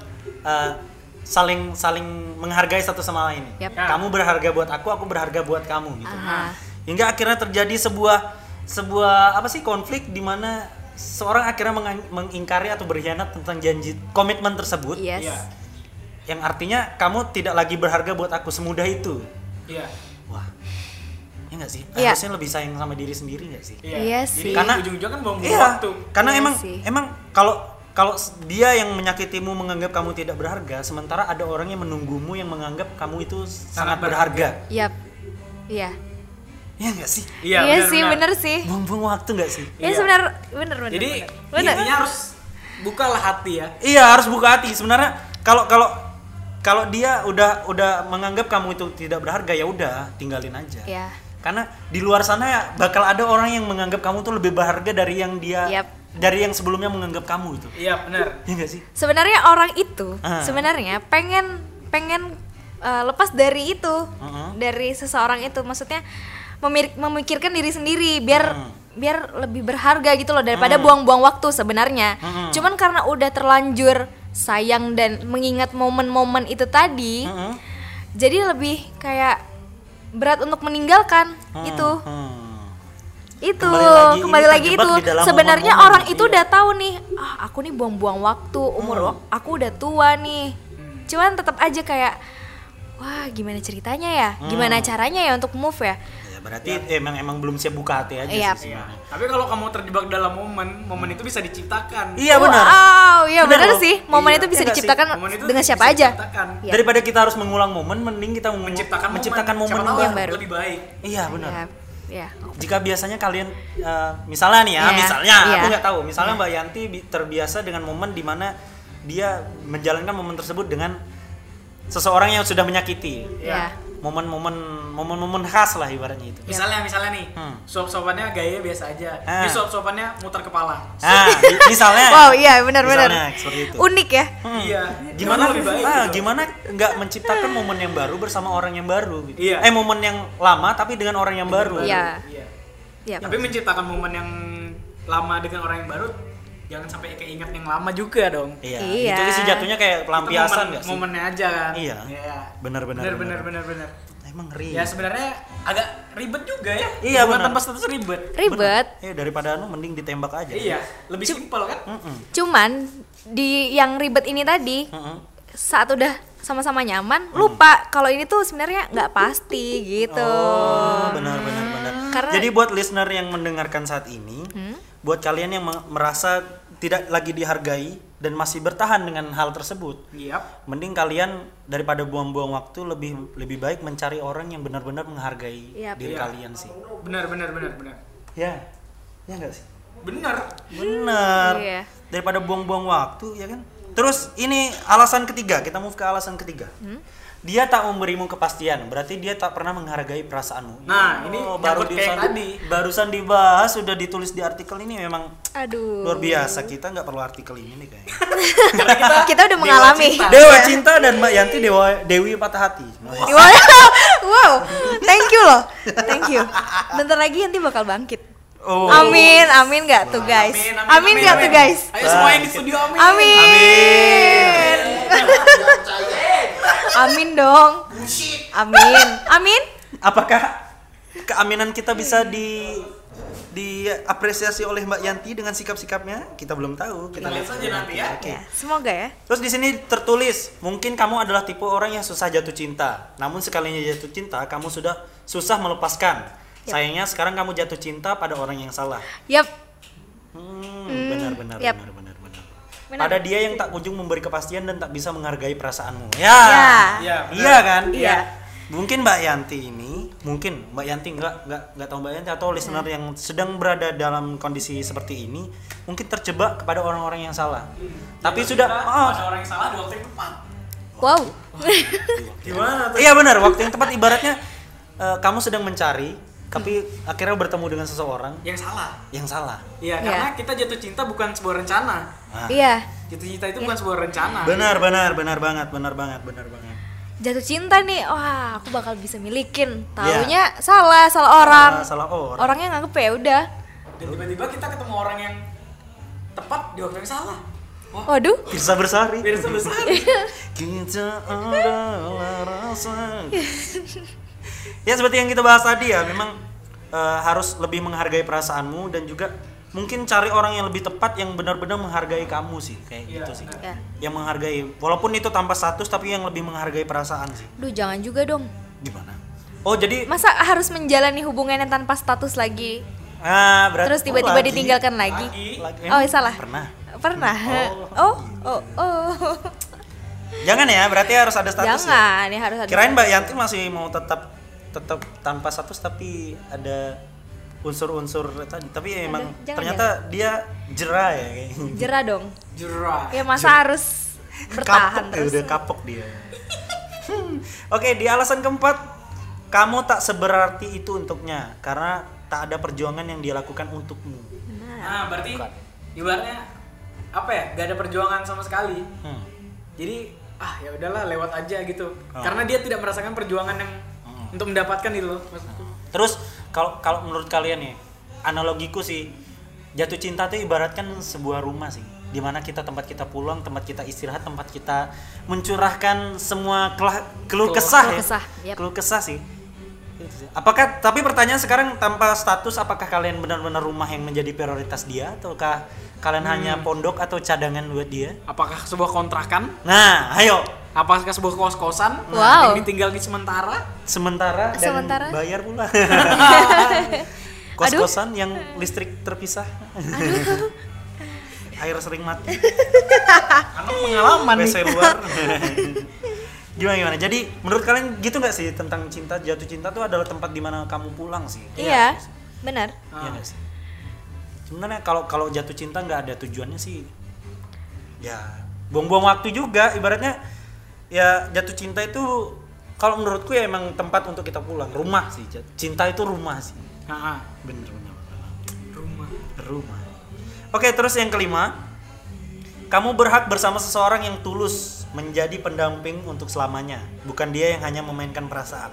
[SPEAKER 2] saling menghargai satu sama lain.
[SPEAKER 4] Yap.
[SPEAKER 2] Kamu berharga buat aku berharga buat kamu gitu.
[SPEAKER 4] Aha.
[SPEAKER 2] Hingga akhirnya terjadi sebuah apa sih konflik di mana seorang akhirnya mengingkari atau berkhianat tentang janji komitmen tersebut.
[SPEAKER 4] Yes.
[SPEAKER 3] Iya.
[SPEAKER 2] Yang artinya kamu tidak lagi berharga buat aku semudah itu.
[SPEAKER 3] Iya.
[SPEAKER 2] Wah. Ya nggak sih?
[SPEAKER 4] Iya.
[SPEAKER 2] Harusnya lebih sayang sama diri sendiri nggak sih?
[SPEAKER 4] Iya
[SPEAKER 3] Jadi
[SPEAKER 4] sih.
[SPEAKER 2] Karena
[SPEAKER 3] ujung-ujungnya kan buang-buang
[SPEAKER 2] Iya,
[SPEAKER 3] waktu.
[SPEAKER 2] karena
[SPEAKER 4] Iya
[SPEAKER 2] emang
[SPEAKER 4] sih.
[SPEAKER 2] emang dia yang menyakitimu menganggap kamu tidak berharga, sementara ada orang yang menunggumu yang menganggap kamu itu sangat berharga.
[SPEAKER 4] Yap. Iya.
[SPEAKER 2] Iya nggak sih?
[SPEAKER 4] Iya sih, bener sih.
[SPEAKER 2] Buang-buang waktu nggak sih?
[SPEAKER 4] Iya
[SPEAKER 3] Iya.
[SPEAKER 4] bener.
[SPEAKER 3] Jadi
[SPEAKER 4] bener.
[SPEAKER 3] intinya harus bukalah hati ya.
[SPEAKER 2] Iya, harus buka hati. Sebenarnya kalau dia udah menganggap kamu itu tidak berharga, ya udah tinggalin aja.
[SPEAKER 4] Iya.
[SPEAKER 2] Karena di luar sana ya bakal ada orang yang menganggap kamu tuh lebih berharga dari yang dia
[SPEAKER 4] Yap.
[SPEAKER 2] dari yang sebelumnya menganggap kamu itu.
[SPEAKER 3] Iya benar.
[SPEAKER 2] Iya nggak sih?
[SPEAKER 4] Sebenarnya orang itu
[SPEAKER 2] Ah.
[SPEAKER 4] sebenarnya pengen lepas dari itu,
[SPEAKER 2] Uh-huh.
[SPEAKER 4] dari seseorang itu. Maksudnya memikirkan diri sendiri biar lebih berharga gitu loh daripada buang-buang waktu sebenarnya. Cuman karena udah terlanjur sayang dan mengingat momen-momen itu tadi, jadi lebih kayak berat untuk meninggalkan itu. Itu kembali lagi
[SPEAKER 2] terjebak
[SPEAKER 4] itu
[SPEAKER 2] di dalam
[SPEAKER 4] sebenarnya
[SPEAKER 2] momen-momen.
[SPEAKER 4] orang itu udah tahu nih, aku nih buang-buang waktu, umur aku udah tua nih. Cuman tetap aja kayak, wah gimana ceritanya ya, gimana caranya ya untuk move ya.
[SPEAKER 2] Ya, berarti emang belum siap buka hati aja
[SPEAKER 4] Iya.
[SPEAKER 2] sih sebenarnya.
[SPEAKER 3] Tapi kalau kamu terjebak dalam momen itu bisa diciptakan.
[SPEAKER 2] Iya benar.
[SPEAKER 4] Wow, iya
[SPEAKER 2] Benar
[SPEAKER 4] benar
[SPEAKER 2] loh.
[SPEAKER 4] sih. Momen
[SPEAKER 3] Iya.
[SPEAKER 4] itu bisa
[SPEAKER 2] Iya nggak sih?
[SPEAKER 4] diciptakan
[SPEAKER 3] Momen itu
[SPEAKER 4] dengan
[SPEAKER 3] bisa
[SPEAKER 4] siapa aja.
[SPEAKER 3] diciptakan.
[SPEAKER 4] Iya.
[SPEAKER 2] Daripada kita harus mengulang momen, mending kita
[SPEAKER 3] Menciptakan
[SPEAKER 2] momen
[SPEAKER 3] siapa tahu
[SPEAKER 4] yang baru.
[SPEAKER 3] lebih baik.
[SPEAKER 2] Iya benar.
[SPEAKER 4] Iya. Iya.
[SPEAKER 2] Jika biasanya kalian misalnya nih ya,
[SPEAKER 4] Iya.
[SPEAKER 2] misalnya
[SPEAKER 4] Iya.
[SPEAKER 2] aku nggak tahu, misalnya Mbak Yanti terbiasa dengan momen di mana dia menjalankan momen tersebut dengan seseorang yang sudah menyakiti.
[SPEAKER 4] Iya.
[SPEAKER 2] Momen-momen khas lah ibaratnya itu.
[SPEAKER 3] Misalnya nih, suap-suapannya gaya biasa aja.
[SPEAKER 2] Ah.
[SPEAKER 3] Ini suap-suapannya muter kepala.
[SPEAKER 2] Nah, misalnya.
[SPEAKER 4] Wow, iya benar-benar.
[SPEAKER 2] Misalnya seperti itu.
[SPEAKER 4] Unik ya.
[SPEAKER 3] Iya.
[SPEAKER 2] Gimana
[SPEAKER 3] lebih baik? gitu.
[SPEAKER 2] gimana nggak menciptakan momen yang baru bersama orang yang baru gitu.
[SPEAKER 3] Iya.
[SPEAKER 2] Momen yang lama tapi dengan orang yang baru.
[SPEAKER 4] Iya.
[SPEAKER 3] Iya.
[SPEAKER 4] Iya.
[SPEAKER 3] Tapi menciptakan momen yang lama dengan orang yang baru, jangan sampai keinget yang lama juga dong.
[SPEAKER 2] Iya.
[SPEAKER 4] Iya.
[SPEAKER 2] Itu sih jatuhnya kayak pelampiasan nggak sih?
[SPEAKER 3] Momennya aja kan.
[SPEAKER 2] Iya. Benar.
[SPEAKER 3] Benar.
[SPEAKER 2] Emang ngeri.
[SPEAKER 3] Ya sebenarnya agak ribet juga ya.
[SPEAKER 2] Iya,
[SPEAKER 3] Bukan
[SPEAKER 2] benar.
[SPEAKER 3] tanpa status ribet.
[SPEAKER 4] Ribet.
[SPEAKER 2] Daripada mending ditembak aja.
[SPEAKER 3] Iya, lebih simpel kan?
[SPEAKER 4] Cuman di yang ribet ini tadi, saat udah sama-sama nyaman,
[SPEAKER 2] Mm.
[SPEAKER 4] lupa kalau ini tuh sebenarnya nggak pasti gitu.
[SPEAKER 2] Oh, benar.
[SPEAKER 4] Karena-
[SPEAKER 2] Jadi buat listener yang mendengarkan saat ini, buat kalian yang merasa tidak lagi dihargai dan masih bertahan dengan hal tersebut,
[SPEAKER 3] Iya.
[SPEAKER 2] mending kalian daripada buang-buang waktu lebih baik mencari orang yang benar-benar menghargai
[SPEAKER 4] Yap.
[SPEAKER 2] diri
[SPEAKER 3] Iya.
[SPEAKER 2] kalian sih.
[SPEAKER 3] Benar.
[SPEAKER 2] Ya enggak sih?
[SPEAKER 3] Benar.
[SPEAKER 2] Benar.
[SPEAKER 4] Iya.
[SPEAKER 2] Daripada buang-buang waktu, ya kan? Terus ini alasan ketiga, kita move ke alasan ketiga. Dia tak memberimu kepastian, berarti dia tak pernah menghargai perasaanmu.
[SPEAKER 3] Nah, ini nyangkut kayak tadi.
[SPEAKER 2] Barusan dibahas, sudah ditulis di artikel ini memang
[SPEAKER 4] Aduh.
[SPEAKER 2] luar biasa. Kita nggak perlu artikel ini nih kayaknya.
[SPEAKER 4] Kita udah mengalami.
[SPEAKER 3] cinta.
[SPEAKER 2] Dewa Cinta dan Mbak Yanti Dewi Patah Hati.
[SPEAKER 4] Wow, thank you loh, thank you. Bentar lagi nanti bakal bangkit.
[SPEAKER 2] Oh.
[SPEAKER 4] Amin nggak tuh guys? Amin nggak tuh guys?
[SPEAKER 3] Ayo semua yang di studio amin.
[SPEAKER 4] Amin. Amin dong. Amin.
[SPEAKER 2] Apakah keaminan kita bisa diapresiasi oleh Mbak Yanti dengan sikap-sikapnya? Kita belum tahu. Kita lihat
[SPEAKER 3] saja nanti ya.
[SPEAKER 2] Oke.
[SPEAKER 4] Ya, semoga ya.
[SPEAKER 2] Terus di sini tertulis, mungkin kamu adalah tipe orang yang susah jatuh cinta. Namun sekalinya jatuh cinta, kamu sudah susah melepaskan. Sayangnya sekarang kamu jatuh cinta pada orang yang salah.
[SPEAKER 4] Yap.
[SPEAKER 2] Benar.
[SPEAKER 4] Yap.
[SPEAKER 2] Benar.
[SPEAKER 4] Benar.
[SPEAKER 2] Pada dia yang tak kunjung memberi kepastian dan tak bisa menghargai perasaanmu.
[SPEAKER 4] Ya.
[SPEAKER 3] Iya.
[SPEAKER 2] Iya kan?
[SPEAKER 4] Iya.
[SPEAKER 2] Mungkin Mbak Yanti ini, Mbak Yanti nggak tahu Mbak Yanti atau listener yang sedang berada dalam kondisi seperti ini, mungkin terjebak kepada orang-orang yang salah. Tapi sudah,
[SPEAKER 3] Ada orang yang salah di waktu yang tepat.
[SPEAKER 4] Wow.
[SPEAKER 3] Gimana tuh?
[SPEAKER 2] iya benar, waktu yang tepat ibaratnya kamu sedang mencari, tapi akhirnya bertemu dengan seseorang
[SPEAKER 3] Yang salah.
[SPEAKER 2] yang salah.
[SPEAKER 3] Iya,
[SPEAKER 4] Iya.
[SPEAKER 3] karena kita jatuh cinta bukan sebuah rencana.
[SPEAKER 4] Iya.
[SPEAKER 3] Jatuh cinta itu bukan sebuah rencana.
[SPEAKER 2] Benar banget.
[SPEAKER 4] Jatuh cinta nih, wah aku bakal bisa milikin. Taunya salah orang.
[SPEAKER 2] Salah orang.
[SPEAKER 4] Orangnya nganggep ya udah.
[SPEAKER 3] Dan tiba-tiba kita ketemu orang yang tepat di waktu yang salah. Wah,
[SPEAKER 4] Waduh.
[SPEAKER 2] Bisa bersari.
[SPEAKER 3] beda sebesar.
[SPEAKER 2] Kita adalah rasa. Ya seperti yang kita bahas tadi ya, memang harus lebih menghargai perasaanmu dan juga mungkin cari orang yang lebih tepat yang benar-benar menghargai kamu sih, kayak
[SPEAKER 3] Iya,
[SPEAKER 2] gitu sih.
[SPEAKER 4] Ya.
[SPEAKER 2] Yang menghargai, walaupun itu tanpa status tapi yang lebih menghargai perasaan sih.
[SPEAKER 4] Duh, jangan juga dong.
[SPEAKER 2] Gimana? Oh jadi,
[SPEAKER 4] Masa harus menjalani hubungan yang tanpa status lagi?
[SPEAKER 2] berarti
[SPEAKER 4] Terus tiba-tiba ditinggalkan lagi?
[SPEAKER 2] Lagi.
[SPEAKER 4] Oh, salah.
[SPEAKER 2] Pernah.
[SPEAKER 4] Pernah. Oh.
[SPEAKER 2] Jangan ya, berarti harus ada status.
[SPEAKER 4] Jangan, ya harus ada.
[SPEAKER 2] Kirain Mbak Yanti masih mau tetap tanpa status tapi ada unsur-unsur tadi. Tapi ya emang
[SPEAKER 4] Jangan,
[SPEAKER 2] ternyata dia jera ya kayaknya.
[SPEAKER 4] Jera dong.
[SPEAKER 3] Jurah.
[SPEAKER 4] Ya masa harus bertahan
[SPEAKER 2] Kapok,
[SPEAKER 4] terus.
[SPEAKER 2] udah kapok dia. Oke, di alasan keempat, kamu tak seberarti itu untuknya karena tak ada perjuangan yang dia lakukan untukmu.
[SPEAKER 3] Nah, berarti ibaratnya apa ya? Gak ada perjuangan sama sekali. Jadi ya udahlah lewat aja gitu. Karena dia tidak merasakan perjuangan yang untuk mendapatkan itu loh maksudku.
[SPEAKER 2] Terus kalau menurut kalian nih, analogiku sih, jatuh cinta tuh ibaratkan sebuah rumah sih, dimana tempat kita pulang, tempat kita istirahat, tempat kita mencurahkan semua keluh kesah ya.
[SPEAKER 4] Yep.
[SPEAKER 2] Keluh kesah sih. Apakah, tapi pertanyaan sekarang tanpa status, apakah kalian benar-benar rumah yang menjadi prioritas dia, ataukah kalian hanya pondok atau cadangan buat dia?
[SPEAKER 3] Apakah sebuah kontrakan?
[SPEAKER 2] Nah, ayo.
[SPEAKER 3] Apakah sebuah kos-kosan
[SPEAKER 4] Wow.
[SPEAKER 3] yang ditinggal di sementara?
[SPEAKER 2] Sementara dan bayar pula. Kos-kosan yang listrik terpisah. Air sering mati.
[SPEAKER 3] Karena pengalaman
[SPEAKER 2] WC luar. Gimana? Jadi menurut kalian gitu nggak sih tentang cinta, jatuh cinta tuh adalah tempat di mana kamu pulang sih?
[SPEAKER 4] Iya, benar.
[SPEAKER 2] Iya nggak sih? Sebenarnya kalau jatuh cinta nggak ada tujuannya sih, ya buang-buang waktu juga. Ibaratnya ya jatuh cinta itu kalau menurutku ya emang tempat untuk kita pulang, rumah sih. Cinta itu rumah sih. Bener. Rumah. Oke, terus yang kelima, kamu berhak bersama seseorang yang tulus menjadi pendamping untuk selamanya, bukan dia yang hanya memainkan perasaan.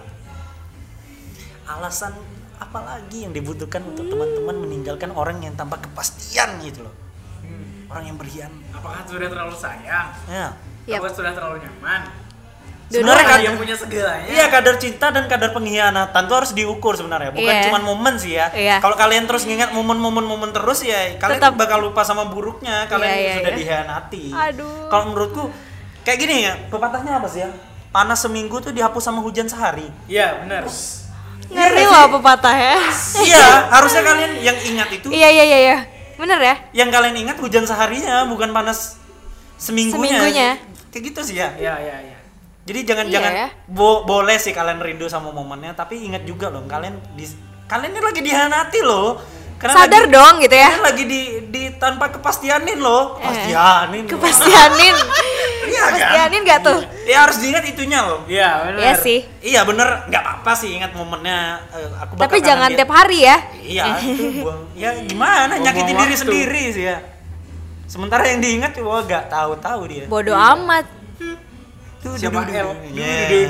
[SPEAKER 2] Alasan apa lagi yang dibutuhkan untuk teman-teman meninggalkan orang yang tanpa kepastian gitu loh? Orang yang berkhianat.
[SPEAKER 3] Apakah sudah terlalu sayang?
[SPEAKER 2] Ya.
[SPEAKER 4] Yap.
[SPEAKER 3] Apakah sudah terlalu nyaman?
[SPEAKER 2] Sebenarnya
[SPEAKER 3] Apakah
[SPEAKER 2] kadar
[SPEAKER 3] dia punya segalanya?
[SPEAKER 2] Iya, kadar cinta dan kadar pengkhianatan itu harus diukur sebenarnya, bukan
[SPEAKER 4] Iya.
[SPEAKER 2] cuma momen sih ya.
[SPEAKER 4] Iya.
[SPEAKER 2] Kalau kalian terus ngingat momen-momen terus ya kalian
[SPEAKER 4] Tetap.
[SPEAKER 2] bakal lupa sama buruknya, kalian
[SPEAKER 4] Iya,
[SPEAKER 2] sudah
[SPEAKER 4] iya.
[SPEAKER 2] dikhianati.
[SPEAKER 4] Aduh.
[SPEAKER 2] Kalau menurutku kayak gini ya, pepatahnya apa sih ya? Panas seminggu tuh dihapus sama hujan sehari.
[SPEAKER 3] Iya, benar.
[SPEAKER 4] Ngeri loh pepatah ya.
[SPEAKER 2] Iya, harusnya kalian yang ingat itu,
[SPEAKER 4] Iya. Bener ya?
[SPEAKER 2] yang kalian ingat hujan seharinya, bukan panas seminggunya.
[SPEAKER 4] Seminggunya.
[SPEAKER 2] Kayak gitu sih ya.
[SPEAKER 3] Iya.
[SPEAKER 2] Jadi jangan
[SPEAKER 4] Iya ya.
[SPEAKER 2] boleh sih kalian rindu sama momennya, tapi ingat juga loh kalian ini lagi dihianati loh. Karena
[SPEAKER 4] Sadar
[SPEAKER 2] lagi,
[SPEAKER 4] dong gitu ya.
[SPEAKER 2] kalian lagi di tanpa kepastianin loh. Kepastianin.
[SPEAKER 4] Kepastianin.
[SPEAKER 2] Iya kan?
[SPEAKER 4] Kepastianin nggak tuh?
[SPEAKER 2] Ya harus diingat itunya loh.
[SPEAKER 3] Iya, benar.
[SPEAKER 4] Iya sih.
[SPEAKER 2] Iya bener, nggak apa-apa sih ingat momennya. Aku bakal
[SPEAKER 4] Tapi jangan
[SPEAKER 2] kangen dia.
[SPEAKER 4] tiap hari ya.
[SPEAKER 2] Iya, itu buang. Ya gimana? Nyakitin
[SPEAKER 3] Buang-buang
[SPEAKER 2] diri
[SPEAKER 3] waktu.
[SPEAKER 2] sendiri sih ya. Sementara yang diingat wah nggak tahu dia.
[SPEAKER 4] Bodoh amat.
[SPEAKER 3] Siapa L?
[SPEAKER 2] Yeah.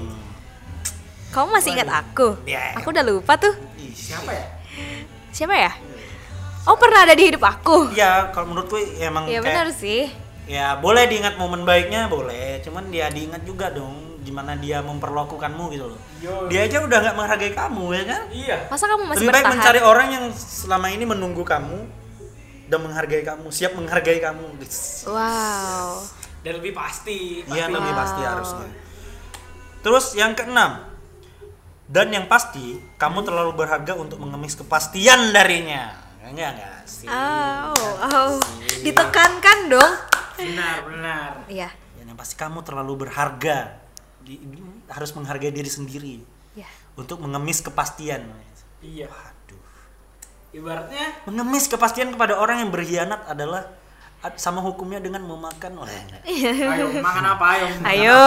[SPEAKER 4] Kamu masih ingat aku?
[SPEAKER 2] Iya.
[SPEAKER 4] Aku udah lupa tuh.
[SPEAKER 3] Siapa ya?
[SPEAKER 4] Siapa ya? Oh, pernah ada di hidup aku.
[SPEAKER 2] Iya, kalau menurutku emang
[SPEAKER 4] Ya
[SPEAKER 2] kayak
[SPEAKER 4] benar sih.
[SPEAKER 2] ya boleh diingat momen baiknya boleh, cuman dia diingat juga dong gimana dia memperlakukanmu gitu loh. Dia aja udah nggak menghargai kamu ya kan?
[SPEAKER 3] Iya.
[SPEAKER 4] Masa kamu masih
[SPEAKER 2] Lebih baik
[SPEAKER 4] bertahan?
[SPEAKER 2] mencari orang yang selama ini menunggu kamu dan menghargai kamu, siap menghargai kamu.
[SPEAKER 4] Wow.
[SPEAKER 3] Dan lebih pasti.
[SPEAKER 2] Iya, lebih pasti harusnya. Terus yang keenam, dan yang pasti kamu terlalu berharga untuk mengemis kepastian darinya. Enggak sih.
[SPEAKER 4] Oh. Ditekankan dong.
[SPEAKER 3] Benar.
[SPEAKER 4] Iya.
[SPEAKER 2] Dan yang pasti kamu terlalu berharga. Harus menghargai diri sendiri.
[SPEAKER 4] Iya.
[SPEAKER 2] Untuk mengemis kepastian.
[SPEAKER 3] Iya.
[SPEAKER 2] Aduh.
[SPEAKER 3] Ibaratnya
[SPEAKER 2] Mengemis kepastian kepada orang yang berkhianat adalah sama hukumnya dengan memakan
[SPEAKER 3] ayo makan apa ayo.
[SPEAKER 4] Ayo.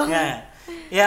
[SPEAKER 2] Ya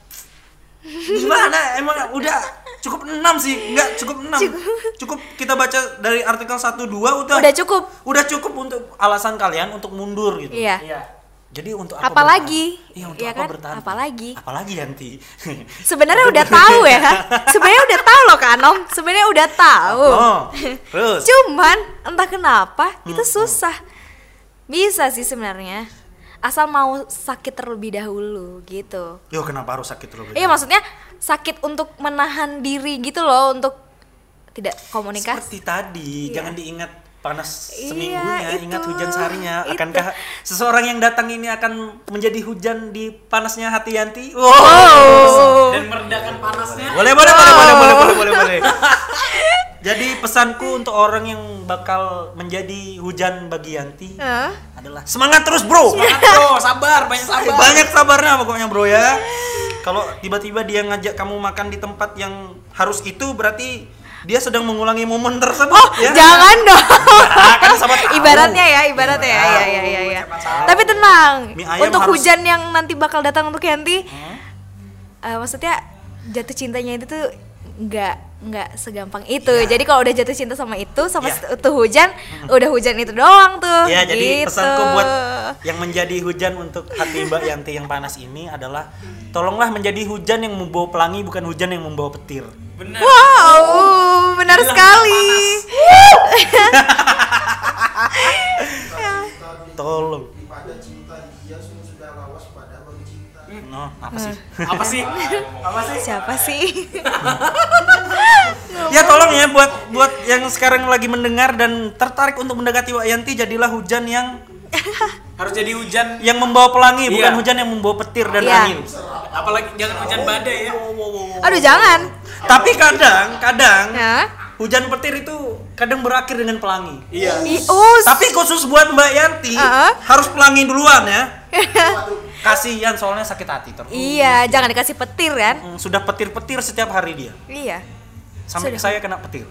[SPEAKER 2] gimana, emang udah cukup 6 sih, enggak cukup 6. Cukup kita baca dari artikel 1 2
[SPEAKER 4] Udah cukup.
[SPEAKER 2] Udah cukup untuk alasan kalian untuk mundur gitu.
[SPEAKER 4] Iya.
[SPEAKER 2] Jadi untuk apa
[SPEAKER 4] Apalagi?
[SPEAKER 2] bertahan? Iya, untuk
[SPEAKER 4] Iya
[SPEAKER 2] apa
[SPEAKER 4] kan?
[SPEAKER 2] bertahan?
[SPEAKER 4] Apalagi?
[SPEAKER 2] Yanti?
[SPEAKER 4] Sebenarnya udah tahu ya. Sebenarnya udah tahu loh Kak Anom. Sebenarnya udah tahu.
[SPEAKER 2] Oh, terus
[SPEAKER 4] Cuman entah kenapa itu susah. Bisa sih sebenarnya. Asal mau sakit terlebih dahulu gitu.
[SPEAKER 2] yo kenapa harus sakit terlebih
[SPEAKER 4] Iya
[SPEAKER 2] dahulu?
[SPEAKER 4] maksudnya sakit untuk menahan diri gitu loh, untuk tidak komunikasi.
[SPEAKER 2] Seperti tadi,
[SPEAKER 4] Iya.
[SPEAKER 2] jangan diingat panas
[SPEAKER 4] Iya,
[SPEAKER 2] seminggunya,
[SPEAKER 4] itu,
[SPEAKER 2] ingat hujan seharinya.
[SPEAKER 4] itu.
[SPEAKER 2] Akankah seseorang yang datang ini akan menjadi hujan di panasnya hati Yanti? Wow.
[SPEAKER 4] Oh.
[SPEAKER 3] Dan meredakan panasnya.
[SPEAKER 2] Boleh. Jadi pesanku untuk orang yang bakal menjadi hujan bagi Yanti adalah semangat terus bro.
[SPEAKER 3] Semangat bro, sabar, banyak sabar.
[SPEAKER 2] Banyak sabarnya pokoknya bro ya. Kalau tiba-tiba dia ngajak kamu makan di tempat yang harus itu, berarti dia sedang mengulangi momen tersebut. Ya?
[SPEAKER 4] Jangan dong.
[SPEAKER 2] Kan sama tahu.
[SPEAKER 4] Ibaratnya ya. Ya. Tapi tenang,
[SPEAKER 2] Mie ayam
[SPEAKER 4] untuk
[SPEAKER 2] harus-
[SPEAKER 4] hujan yang nanti bakal datang untuk Yanti, maksudnya jatuh cintanya itu tuh nggak segampang itu. Jadi kalau udah jatuh cinta sama itu, sama itu hujan, udah hujan itu doang tuh.
[SPEAKER 2] Ya, jadi
[SPEAKER 4] gitu.
[SPEAKER 2] pesanku buat yang menjadi hujan untuk hati Mbak Yanti yang panas ini adalah tolonglah menjadi hujan yang membawa pelangi, bukan hujan yang membawa petir.
[SPEAKER 3] Bener.
[SPEAKER 4] Wow, benar sekali.
[SPEAKER 2] Tolong.
[SPEAKER 6] Pada cinta dia sudah lawas pada bagi cinta.
[SPEAKER 2] No, apa sih?
[SPEAKER 3] Apa sih?
[SPEAKER 4] Siapa sih?
[SPEAKER 2] Ya tolong ya buat yang sekarang lagi mendengar dan tertarik untuk mendekati Mbak Yanti, jadilah hujan yang
[SPEAKER 3] Harus jadi hujan.
[SPEAKER 2] membawa pelangi,
[SPEAKER 3] Iya.
[SPEAKER 2] bukan hujan yang membawa petir dan
[SPEAKER 4] Iya.
[SPEAKER 2] angin.
[SPEAKER 3] Apalagi jangan hujan badai ya.
[SPEAKER 4] Aduh jangan.
[SPEAKER 2] Tapi kadang
[SPEAKER 4] Ya.
[SPEAKER 2] hujan petir itu kadang berakhir dengan pelangi.
[SPEAKER 3] Iya.
[SPEAKER 2] Tapi khusus buat Mbak Yanti harus pelangi duluan ya. Kasihan soalnya sakit hati terus.
[SPEAKER 4] Iya, jangan dikasih petir kan?
[SPEAKER 2] Sudah petir-petir setiap hari dia.
[SPEAKER 4] Iya.
[SPEAKER 2] Sampai saya kena petir.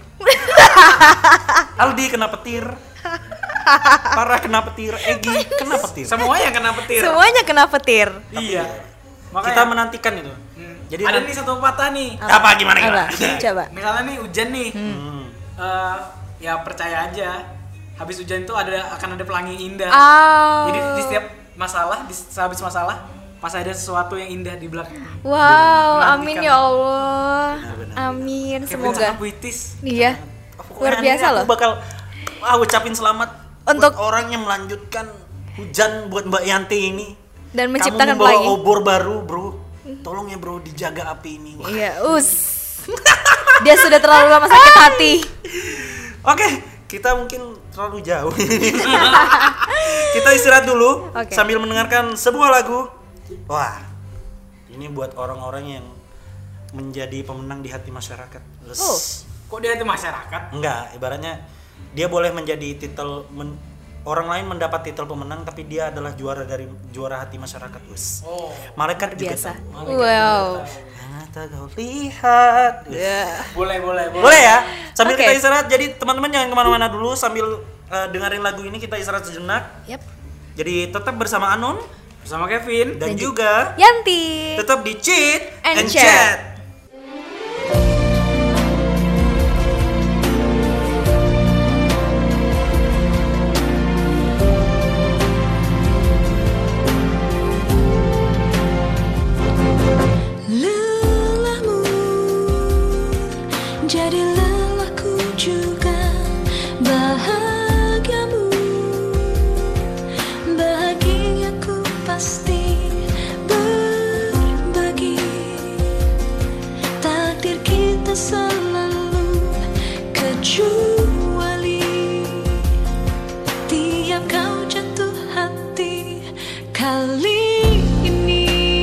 [SPEAKER 2] Aldi kena petir. Farah kena petir, Egi kena petir.
[SPEAKER 3] Semuanya kena petir.
[SPEAKER 4] Semuanya kena petir.
[SPEAKER 3] Iya.
[SPEAKER 2] Kita menantikan itu. Jadi
[SPEAKER 3] ada
[SPEAKER 2] nanti-
[SPEAKER 3] nih satu patah nih.
[SPEAKER 2] apa gimana?
[SPEAKER 4] Apa? Coba.
[SPEAKER 3] Misalnya nih hujan nih. Ya percaya aja. Habis hujan itu akan ada pelangi indah. Jadi di setiap masalah, sehabis masalah, pas ada sesuatu yang indah di belakang.
[SPEAKER 4] Wow,
[SPEAKER 3] Menantikan.
[SPEAKER 4] amin ya Allah. Amin,
[SPEAKER 3] Kevin
[SPEAKER 4] semoga.
[SPEAKER 3] sangat puitis.
[SPEAKER 4] Iya. Luar
[SPEAKER 2] Pokoknya
[SPEAKER 4] biasa
[SPEAKER 2] ini
[SPEAKER 4] loh.
[SPEAKER 2] Aku bakal ucapin selamat
[SPEAKER 4] Untuk-
[SPEAKER 2] buat orang yang melanjutkan hujan buat Mbak Yanti ini.
[SPEAKER 4] Dan menciptakan
[SPEAKER 2] Kamu membawa
[SPEAKER 4] pelangi.
[SPEAKER 2] obor baru, bro. Tolong ya, bro, dijaga api ini. Wah.
[SPEAKER 4] Iya, Dia sudah terlalu lama sakit hati.
[SPEAKER 2] Oke, kita mungkin terlalu jauh. Kita istirahat dulu
[SPEAKER 4] Oke.
[SPEAKER 2] sambil mendengarkan sebuah lagu. Wah, ini buat orang-orang yang menjadi pemenang di hati masyarakat. Yes.
[SPEAKER 3] Kok dia itu masyarakat?
[SPEAKER 2] Enggak, ibaratnya dia boleh menjadi orang lain mendapat titel pemenang, tapi dia adalah juara hati masyarakat. Wes.
[SPEAKER 3] Oh.
[SPEAKER 2] Malaikat juga
[SPEAKER 4] Biasa.
[SPEAKER 2] tahu.
[SPEAKER 4] Wow.
[SPEAKER 2] Mata kau lihat.
[SPEAKER 3] Boleh.
[SPEAKER 2] Boleh ya? Sambil
[SPEAKER 4] Oke.
[SPEAKER 2] kita istirahat, jadi teman-teman jangan kemana-mana dulu sambil dengerin lagu ini, kita istirahat sejenak.
[SPEAKER 4] Yap.
[SPEAKER 2] Jadi tetap bersama Anon
[SPEAKER 3] Bersama Kevin.
[SPEAKER 2] dan juga
[SPEAKER 4] Yanti.
[SPEAKER 2] tetap di Cheat and
[SPEAKER 4] And
[SPEAKER 2] Chat.
[SPEAKER 4] Chat.
[SPEAKER 5] Lelahmu jadi lelahku juga, bahagiamu bahagiaku pasti berbagi. Takdir kita selalu kecuali tiap kau jatuh hati kali ini.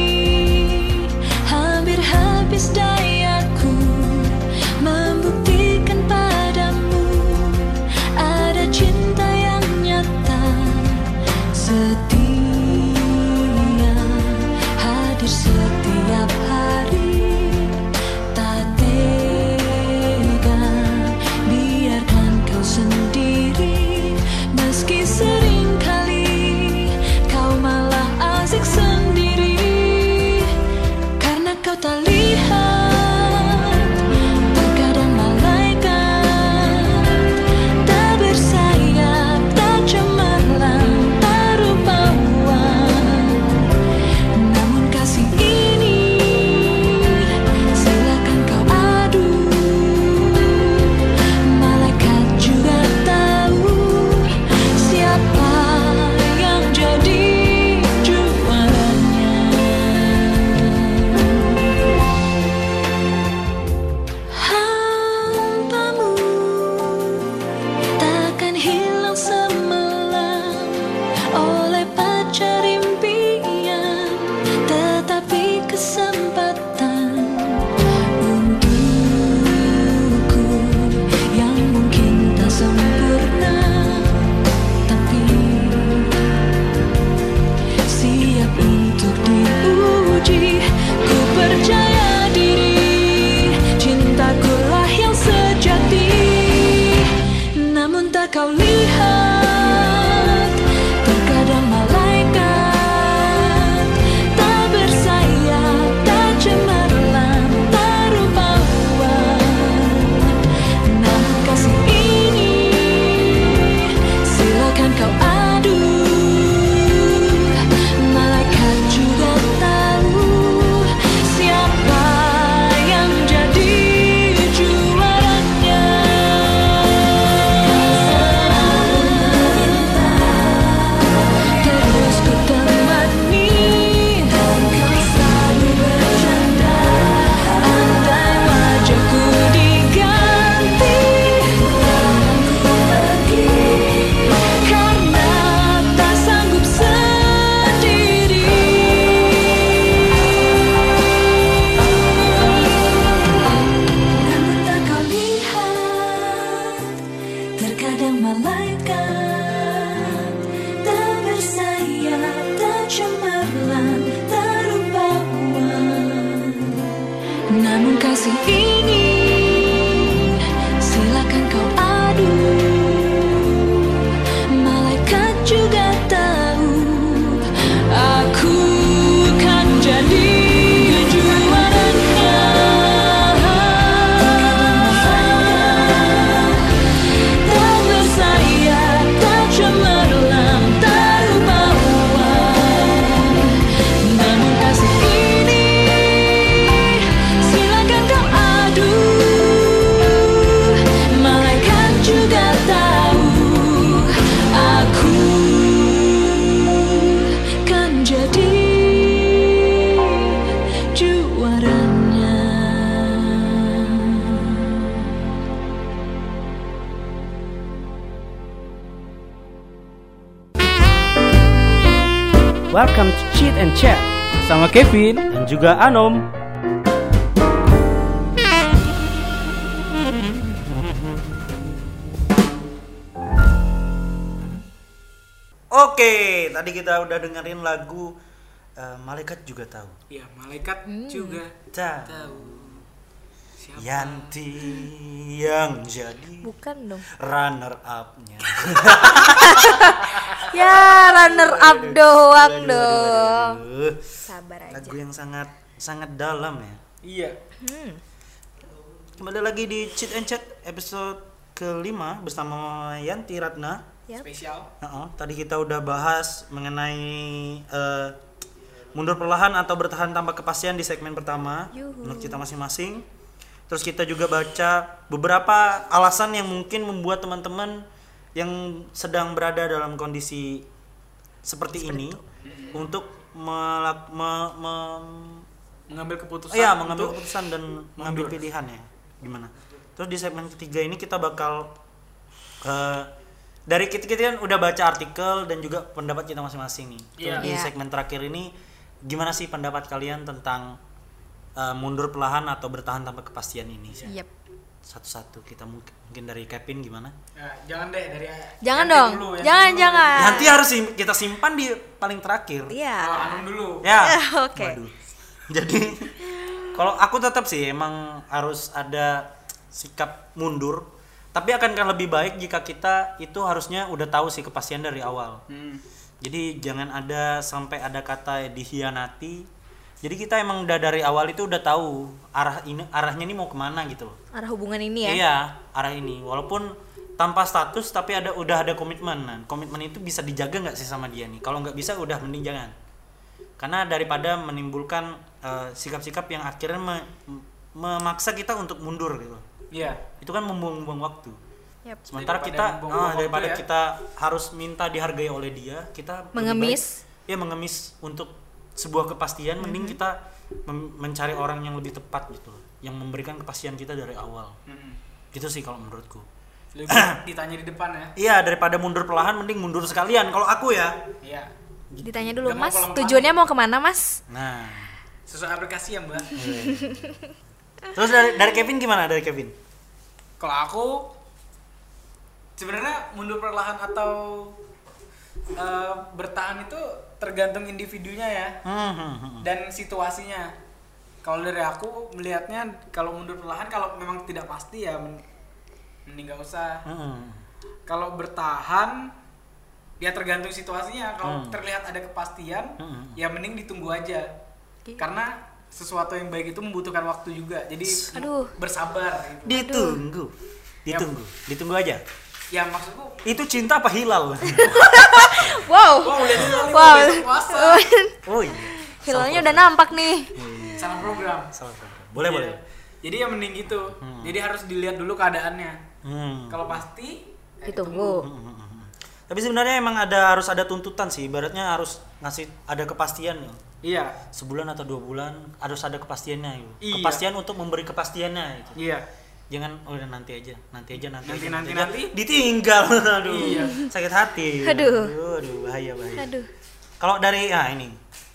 [SPEAKER 5] Hampir habis dayaku membuktikan padamu ada cinta yang nyata, setia, hadir setiap hari. Tak tega biarkan kau sendiri, meski seringkali kau malah asik sendiri. Karena kau tak lihat, terkadang malaikat tak bersayap, tak cemerlang, tak rupawan. Namun kasih ini kasih ini silakan kau adu. Malaikat juga tahu aku kan jadi juaranya. Tak bersayap, tak cemerlang, tak rupawan. Namun kasih ini silakan kau adu. Malaikat juga tahu aku kan jadi juaranya.
[SPEAKER 1] Welcome to Cheat and Chat sama Kevin dan juga Anom.
[SPEAKER 2] Oke, tadi kita udah dengerin lagu Malaikat Juga Tahu.
[SPEAKER 3] Iya, malaikat juga
[SPEAKER 2] Tahu.
[SPEAKER 3] tahu. Siapa?
[SPEAKER 2] Yanti yang jadi
[SPEAKER 4] Bukan dong.
[SPEAKER 2] runner up-nya.
[SPEAKER 4] Ya, runner up doang dong.
[SPEAKER 2] Aduh.
[SPEAKER 4] Sabar aja.
[SPEAKER 2] Lagu yang sangat sangat dalam ya.
[SPEAKER 3] Iya.
[SPEAKER 2] Kembali lagi di Cheat and Chat episode ke-5 bersama Yanti Ratna.
[SPEAKER 4] Yap.
[SPEAKER 3] Spesial.
[SPEAKER 2] Tadi kita udah bahas mengenai mundur perlahan atau bertahan tanpa kepastian di segmen pertama menurut kita masing-masing. Terus kita juga baca beberapa alasan yang mungkin membuat teman-teman yang sedang berada dalam kondisi seperti ini untuk
[SPEAKER 3] Mengambil keputusan.
[SPEAKER 2] mengambil keputusan dan mengambil pilihan ya. Gimana? Terus di segmen ketiga ini kita bakal dari kita kan udah baca artikel dan juga pendapat kita masing-masing nih. Terus
[SPEAKER 3] Iya.
[SPEAKER 2] di
[SPEAKER 4] Iya.
[SPEAKER 2] segmen terakhir ini gimana sih pendapat kalian tentang mundur perlahan atau bertahan tanpa kepastian ini?
[SPEAKER 4] Yap.
[SPEAKER 2] Satu-satu kita mungkin dari Kevin gimana?
[SPEAKER 3] Nah, jangan deh dari
[SPEAKER 4] Jangan
[SPEAKER 3] Yanti
[SPEAKER 4] dong.
[SPEAKER 3] dulu, Yanti
[SPEAKER 4] Jangan
[SPEAKER 3] dulu.
[SPEAKER 4] jangan.
[SPEAKER 2] Nanti harus kita simpan di paling terakhir.
[SPEAKER 4] Iya.
[SPEAKER 3] Oh, Anum dulu.
[SPEAKER 2] Ya.
[SPEAKER 4] Oke.
[SPEAKER 2] Waduh. Jadi kalau aku tetap sih emang harus ada sikap mundur. Tapi akankah lebih baik jika kita itu harusnya udah tahu sih kepastian dari awal. Jadi jangan ada sampai ada kata dihianati. Jadi kita emang udah dari awal itu udah tahu arahnya ini mau kemana gitu loh.
[SPEAKER 4] Arah hubungan ini ya.
[SPEAKER 2] Iya, arah ini. Walaupun tanpa status tapi udah ada komitmen. Nah, komitmen itu bisa dijaga nggak sih sama dia nih? Kalau nggak bisa udah mending jangan. Karena daripada menimbulkan sikap-sikap yang akhirnya memaksa kita untuk mundur gitu.
[SPEAKER 3] Iya.
[SPEAKER 2] Itu kan membuang-buang waktu.
[SPEAKER 4] Yap.
[SPEAKER 2] Sementara
[SPEAKER 3] Daripada
[SPEAKER 2] kita
[SPEAKER 3] membuang-buang waktu
[SPEAKER 2] daripada
[SPEAKER 3] ya.
[SPEAKER 2] kita harus minta dihargai oleh dia, kita lebih
[SPEAKER 4] Mengemis.
[SPEAKER 2] baik, ya mengemis untuk sebuah kepastian. Mending kita mencari orang yang lebih tepat gitu loh, yang memberikan kepastian kita dari awal. Gitu sih kalau menurutku.
[SPEAKER 3] Lebih baik ditanya di depan ya.
[SPEAKER 2] Iya, daripada mundur perlahan mending mundur sekalian kalau aku ya.
[SPEAKER 3] Iya.
[SPEAKER 4] Ditanya dulu,
[SPEAKER 3] Nggak mau
[SPEAKER 4] Mas,
[SPEAKER 3] pelan-pelan.
[SPEAKER 4] tujuannya mau kemana, Mas?
[SPEAKER 2] Nah,
[SPEAKER 3] Sesuai aplikasi ya, Mbak.
[SPEAKER 2] terus dari Kevin gimana? Dari Kevin?
[SPEAKER 3] Kalau aku sebenarnya mundur perlahan atau bertahan itu tergantung individunya ya dan situasinya. Kalau dari aku melihatnya kalau mundur perlahan kalau memang tidak pasti ya mending nggak usah. Kalau bertahan ya tergantung situasinya. Kalau terlihat ada kepastian ya mending ditunggu aja. Karena sesuatu yang baik itu membutuhkan waktu juga. Jadi
[SPEAKER 4] Aduh.
[SPEAKER 3] bersabar gitu.
[SPEAKER 2] Ditunggu aja.
[SPEAKER 3] Ya maksudku
[SPEAKER 2] Itu cinta apa hilal?
[SPEAKER 4] Wow.
[SPEAKER 3] wow lihat kali
[SPEAKER 4] Wow.
[SPEAKER 3] besok puasa.
[SPEAKER 2] Oh iya.
[SPEAKER 4] Hilalnya udah nampak nih.
[SPEAKER 3] Salah program.
[SPEAKER 2] Salah program. Boleh,
[SPEAKER 3] Iya.
[SPEAKER 2] boleh.
[SPEAKER 3] Jadi ya mending gitu. Jadi harus dilihat dulu keadaannya. Kalau pasti ya
[SPEAKER 4] Ditunggu.
[SPEAKER 2] Tapi sebenarnya emang harus ada tuntutan sih. Ibaratnya harus ngasih ada kepastian ya.
[SPEAKER 3] Iya.
[SPEAKER 2] Sebulan atau 2 bulan harus ada kepastiannya gitu.
[SPEAKER 3] Iya.
[SPEAKER 2] Kepastian untuk memberi kepastiannya gitu.
[SPEAKER 3] Iya.
[SPEAKER 2] Jangan udah nanti aja.
[SPEAKER 3] Nanti.
[SPEAKER 2] Ditinggal. Aduh.
[SPEAKER 3] Iya.
[SPEAKER 2] Sakit hati.
[SPEAKER 4] Aduh.
[SPEAKER 2] Aduh, bahaya.
[SPEAKER 4] Aduh.
[SPEAKER 2] Kalau dari ini.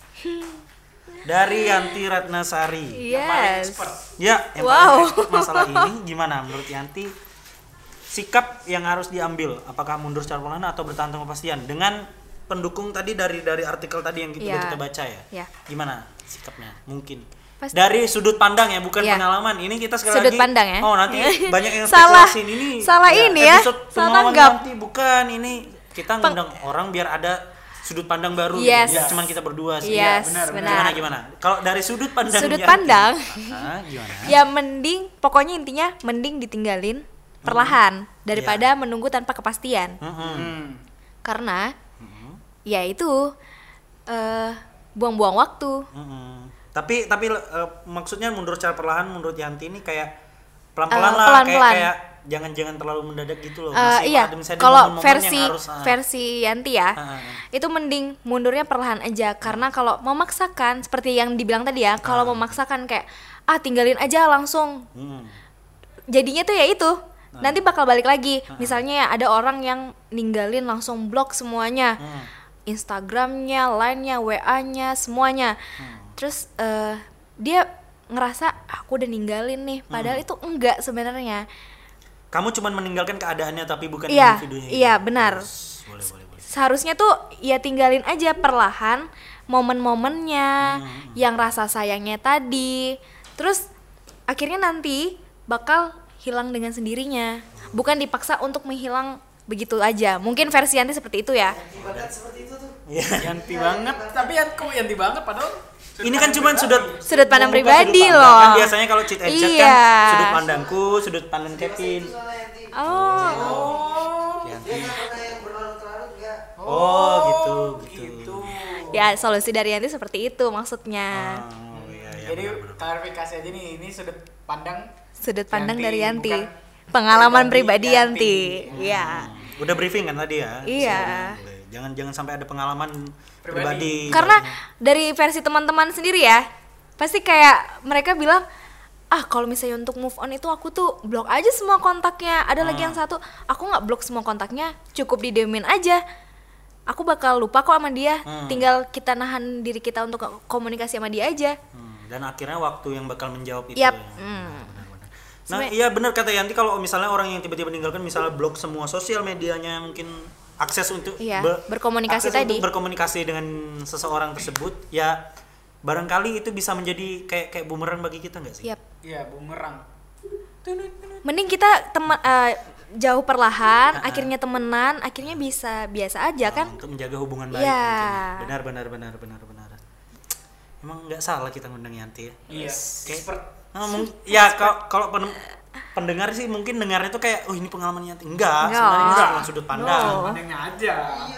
[SPEAKER 2] Dari Yanti Ratnasari.
[SPEAKER 4] Yes.
[SPEAKER 2] Ya, yang
[SPEAKER 4] Wow.
[SPEAKER 2] paling expert masalah ini gimana menurut Yanti? Sikap yang harus diambil, apakah mundur secara perlahan atau bertahan tanpa kepastian? Dengan pendukung tadi dari artikel tadi yang
[SPEAKER 4] Iya.
[SPEAKER 2] kita baca ya.
[SPEAKER 4] Iya.
[SPEAKER 2] Gimana sikapnya? Mungkin
[SPEAKER 4] Pasti.
[SPEAKER 2] Dari sudut pandang ya, bukan
[SPEAKER 4] Iya.
[SPEAKER 2] pengalaman. Ini kita sekali
[SPEAKER 4] Sudut
[SPEAKER 2] lagi.
[SPEAKER 4] pandang ya.
[SPEAKER 2] Oh, nanti banyak yang
[SPEAKER 4] Salah.
[SPEAKER 2] spekulasi ini.
[SPEAKER 4] Salah ini ya.
[SPEAKER 2] Episode
[SPEAKER 4] Salah
[SPEAKER 2] pengalaman
[SPEAKER 4] tanggap.
[SPEAKER 2] nanti bukan ini. Kita ngundang orang biar ada sudut pandang baru.
[SPEAKER 4] Yes.
[SPEAKER 2] Ya, cuman kita berdua sih.
[SPEAKER 4] Yes,
[SPEAKER 3] benar.
[SPEAKER 2] Gimana? Kalau dari sudut pandang
[SPEAKER 4] Sudut
[SPEAKER 2] Yanti,
[SPEAKER 4] pandang.
[SPEAKER 2] gimana?
[SPEAKER 4] Ya mending, pokoknya intinya mending ditinggalin perlahan daripada menunggu tanpa kepastian. Karena ya itu buang-buang waktu.
[SPEAKER 2] Tapi maksudnya mundur secara perlahan menurut Yanti ini kayak pelan-pelan lah,
[SPEAKER 4] pelan-pelan.
[SPEAKER 2] kayak jangan terlalu mendadak gitu loh.
[SPEAKER 4] Iya,
[SPEAKER 2] misalnya
[SPEAKER 4] kalau
[SPEAKER 2] momen-momen
[SPEAKER 4] versi
[SPEAKER 2] yang harus,
[SPEAKER 4] versi Yanti ya, itu mending mundurnya perlahan aja. Karena kalau memaksakan, seperti yang dibilang tadi ya, kalau memaksakan kayak tinggalin aja langsung, jadinya tuh ya itu, nanti bakal balik lagi. Misalnya ya ada orang yang ninggalin langsung blok semuanya, Instagramnya, Line-nya, WA-nya, semuanya. Terus dia ngerasa aku udah ninggalin nih, padahal itu enggak sebenarnya.
[SPEAKER 2] kamu cuman meninggalkan keadaannya tapi bukan
[SPEAKER 4] Iya,
[SPEAKER 2] individunya.
[SPEAKER 4] iya benar.
[SPEAKER 2] Boleh.
[SPEAKER 4] Seharusnya tuh ya tinggalin aja perlahan momen-momennya, yang rasa sayangnya tadi. Terus akhirnya nanti bakal hilang dengan sendirinya. Bukan dipaksa untuk menghilang begitu aja. Mungkin versi Yanti seperti itu ya.
[SPEAKER 3] Yanti banget, tapi kok Yanti banget padahal
[SPEAKER 2] Ini kan cuman
[SPEAKER 4] Sudut pandang
[SPEAKER 2] membuka
[SPEAKER 4] pribadi
[SPEAKER 2] sudut pandang.
[SPEAKER 4] loh.
[SPEAKER 2] Kan biasanya kalau cheat and chat kan
[SPEAKER 4] Iya.
[SPEAKER 2] sudut pandangku, sudut pandang Kevin. Oh, gitu.
[SPEAKER 4] Ya solusi dari Yanti seperti itu maksudnya.
[SPEAKER 2] Oh, iya,
[SPEAKER 3] jadi klarifikasi aja nih, ini sudut pandang
[SPEAKER 4] Sudut pandang
[SPEAKER 3] Yanti,
[SPEAKER 4] dari Yanti.
[SPEAKER 3] bukan
[SPEAKER 4] Pengalaman
[SPEAKER 3] pribadi
[SPEAKER 4] pribadi Yanti.
[SPEAKER 3] Yanti.
[SPEAKER 4] Iya.
[SPEAKER 2] Udah briefing kan tadi ya?
[SPEAKER 4] Iya.
[SPEAKER 2] Boleh. Jangan sampai ada pengalaman pribadi.
[SPEAKER 4] Karena dari versi teman-teman sendiri ya, pasti kayak mereka bilang, kalau misalnya untuk move on itu aku tuh blok aja semua kontaknya. Ada lagi yang satu, aku nggak blok semua kontaknya, cukup didiemin aja. Aku bakal lupa kok sama dia. Tinggal kita nahan diri kita untuk komunikasi sama dia aja.
[SPEAKER 2] Dan akhirnya waktu yang bakal menjawab itu.
[SPEAKER 4] Yap.
[SPEAKER 2] Ya. Nah, iya benar kata Yanti, kalau misalnya orang yang tiba-tiba meninggalkan, misalnya blok semua sosial medianya, mungkin akses untuk
[SPEAKER 4] berkomunikasi
[SPEAKER 2] akses
[SPEAKER 4] tadi.
[SPEAKER 2] untuk berkomunikasi dengan seseorang tersebut, ya barangkali itu bisa menjadi kayak bumerang bagi kita nggak sih?
[SPEAKER 4] Yap.
[SPEAKER 3] Iya, bumerang.
[SPEAKER 4] Mending kita jauh perlahan, akhirnya temenan, akhirnya bisa biasa aja kan?
[SPEAKER 2] Untuk menjaga hubungan baik.
[SPEAKER 4] Iya.
[SPEAKER 2] Mungkin. Benar. Emang nggak salah kita ngundang Yanti ya?
[SPEAKER 3] Iya.
[SPEAKER 2] Ya kalau pendengar sih mungkin dengarnya tuh kayak, oh ini pengalaman Yanti. Enggak, sebenarnya ini cuma sudut pandang.
[SPEAKER 3] Pandangnya aja.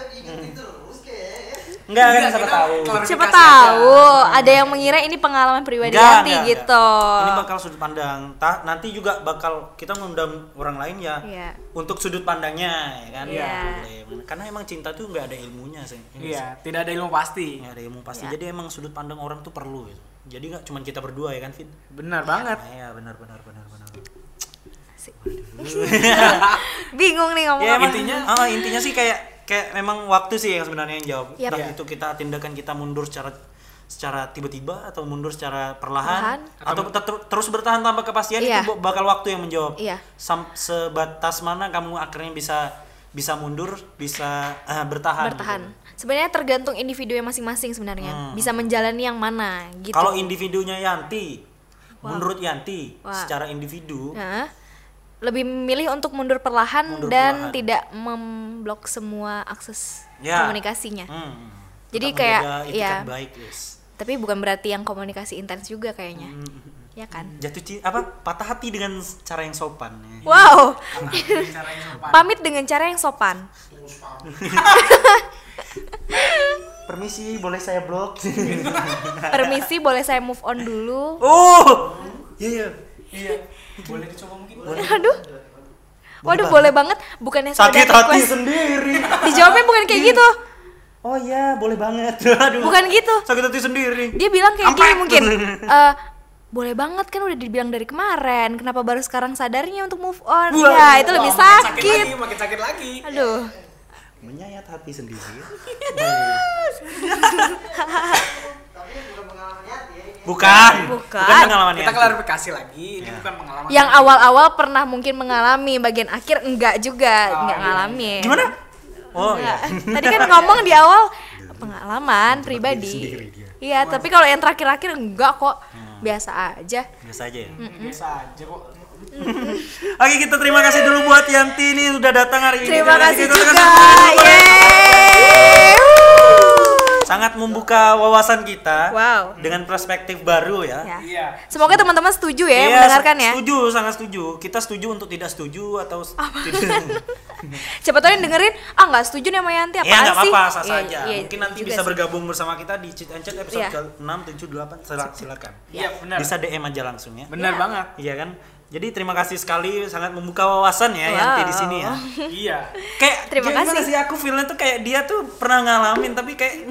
[SPEAKER 2] Enggak kan, siapa tahu.
[SPEAKER 4] Siapa tahu ada yang mengira ini pengalaman pribadi Yanti gitu.
[SPEAKER 2] Ini bakal sudut pandang. Nanti juga bakal kita ngundang orang lain ya.
[SPEAKER 4] Iya.
[SPEAKER 2] Untuk sudut pandangnya ya kan.
[SPEAKER 4] Iya.
[SPEAKER 2] Boleh. Karena emang cinta tuh nggak ada ilmunya sih.
[SPEAKER 3] Iya, tidak ada ilmu pasti.
[SPEAKER 2] Nggak ada ilmu pasti.
[SPEAKER 4] Iya.
[SPEAKER 2] Jadi emang sudut pandang orang tuh perlu gitu. Jadi nggak cuma kita berdua ya kan, Fit?
[SPEAKER 3] Benar banget.
[SPEAKER 2] Iya, benar.
[SPEAKER 4] Bingung nih ngomong
[SPEAKER 2] Ya,
[SPEAKER 4] apa.
[SPEAKER 2] intinya sih kayak memang waktu sih yang sebenarnya yang jawab.
[SPEAKER 4] Yap.
[SPEAKER 2] Entah itu tindakan kita mundur secara tiba-tiba atau mundur secara perlahan atau terus bertahan tanpa kepastian,
[SPEAKER 4] Iya.
[SPEAKER 2] itu bakal waktu yang menjawab.
[SPEAKER 4] Iya.
[SPEAKER 2] Sebatas mana kamu akhirnya bisa mundur, bisa bertahan.
[SPEAKER 4] Bertahan. Sebenarnya tergantung individu yang masing-masing sebenarnya. Bisa menjalani yang mana gitu.
[SPEAKER 2] Kalau individunya Yanti, menurut Yanti secara individu,
[SPEAKER 4] Nah, lebih memilih untuk mundur perlahan dan tidak memblok semua akses komunikasinya. Jadi
[SPEAKER 2] tetap
[SPEAKER 4] kayak
[SPEAKER 2] menjaga itikat
[SPEAKER 4] ya,
[SPEAKER 2] baik, yes.
[SPEAKER 4] tapi bukan berarti yang komunikasi intens juga kayaknya. Ya kan?
[SPEAKER 2] Patah hati dengan cara yang sopan. Ya.
[SPEAKER 4] Wow.
[SPEAKER 3] Cara yang sopan.
[SPEAKER 4] Pamit dengan cara yang sopan.
[SPEAKER 2] Permisi, boleh saya blok?
[SPEAKER 4] Permisi, boleh saya move on dulu?
[SPEAKER 2] Oh, iya.
[SPEAKER 3] Boleh dicoba mungkin.
[SPEAKER 4] Aduh. Waduh, boleh banget. Bukannya
[SPEAKER 2] Sakit
[SPEAKER 4] sekedar
[SPEAKER 2] hati
[SPEAKER 4] request.
[SPEAKER 2] sendiri.
[SPEAKER 4] Dijawabnya bukan kayak gitu.
[SPEAKER 2] Oh iya, boleh banget. Aduh.
[SPEAKER 4] Bukan gitu.
[SPEAKER 2] Sakit hati sendiri.
[SPEAKER 4] Dia bilang kayak gini mungkin. Boleh banget kan udah dibilang dari kemarin. Kenapa baru sekarang sadarnya untuk move on? Ya, itu lebih sakit.
[SPEAKER 3] Makin sakit lagi.
[SPEAKER 4] Aduh.
[SPEAKER 2] Menyayat hati sendiri. Bukan pengalaman
[SPEAKER 3] Kita
[SPEAKER 2] Yanti.
[SPEAKER 3] klarifikasi lagi, ini bukan pengalaman.
[SPEAKER 4] Yang awal-awal pernah mungkin mengalami, bagian akhir enggak juga, enggak ngalamin.
[SPEAKER 2] Gimana? Oh iya.
[SPEAKER 4] Tadi kan ngomong di awal pengalaman pribadi. Iya, tapi kalau yang terakhir-akhir enggak kok. Biasa aja.
[SPEAKER 2] Biasa aja ya.
[SPEAKER 3] Biasa aja kok.
[SPEAKER 2] Oke, kita terima kasih dulu buat Yanti ini udah datang hari ini.
[SPEAKER 4] Terima kasih
[SPEAKER 2] Kita
[SPEAKER 4] juga.
[SPEAKER 2] kasih.
[SPEAKER 4] Yeay.
[SPEAKER 2] Sangat membuka wawasan kita
[SPEAKER 4] Wow.
[SPEAKER 2] dengan perspektif baru ya.
[SPEAKER 4] Ya.
[SPEAKER 3] Iya.
[SPEAKER 4] Semoga teman-teman setuju ya
[SPEAKER 2] Iya,
[SPEAKER 4] mendengarkan ya.
[SPEAKER 2] Setuju, sangat setuju. Kita setuju untuk tidak setuju atau tidak.
[SPEAKER 4] Siapa tahu yang dengerin, nggak setuju nih sama Yanti, apaan
[SPEAKER 2] Ya nggak
[SPEAKER 4] sih?
[SPEAKER 2] apa-apa, sah
[SPEAKER 4] Iya,
[SPEAKER 2] saja.
[SPEAKER 4] iya,
[SPEAKER 2] Mungkin nanti
[SPEAKER 4] juga
[SPEAKER 2] bisa
[SPEAKER 4] sih.
[SPEAKER 2] bergabung bersama kita di Cheat and Chat episode
[SPEAKER 4] Iya.
[SPEAKER 2] ke-6, 7, 8. Silakan.
[SPEAKER 3] Iya, benar.
[SPEAKER 2] Bisa DM aja langsung ya.
[SPEAKER 3] Benar banget.
[SPEAKER 2] Iya kan? Jadi terima kasih sekali, sangat membuka wawasan ya
[SPEAKER 4] Wow.
[SPEAKER 2] Yanti di sini ya.
[SPEAKER 3] Iya.
[SPEAKER 2] Kayak
[SPEAKER 4] Terima
[SPEAKER 2] gimana
[SPEAKER 4] kasih.
[SPEAKER 2] sih, aku feelnya tuh kayak dia tuh pernah ngalamin tapi kayak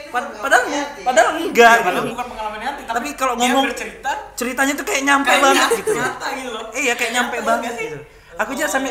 [SPEAKER 2] padahal enggak
[SPEAKER 3] Padahal
[SPEAKER 2] gitu.
[SPEAKER 3] bukan pengalaman Yanti,
[SPEAKER 2] Tapi kalau
[SPEAKER 3] dia
[SPEAKER 2] ngomong
[SPEAKER 3] bercerita
[SPEAKER 2] ceritanya tuh kayak nyampe
[SPEAKER 3] kayak
[SPEAKER 2] banget gitu.
[SPEAKER 3] nyata gitu loh.
[SPEAKER 2] Iya kayak nyampe
[SPEAKER 3] Nyata
[SPEAKER 2] banget
[SPEAKER 3] nggak sih?
[SPEAKER 2] gitu. Aku aja sampai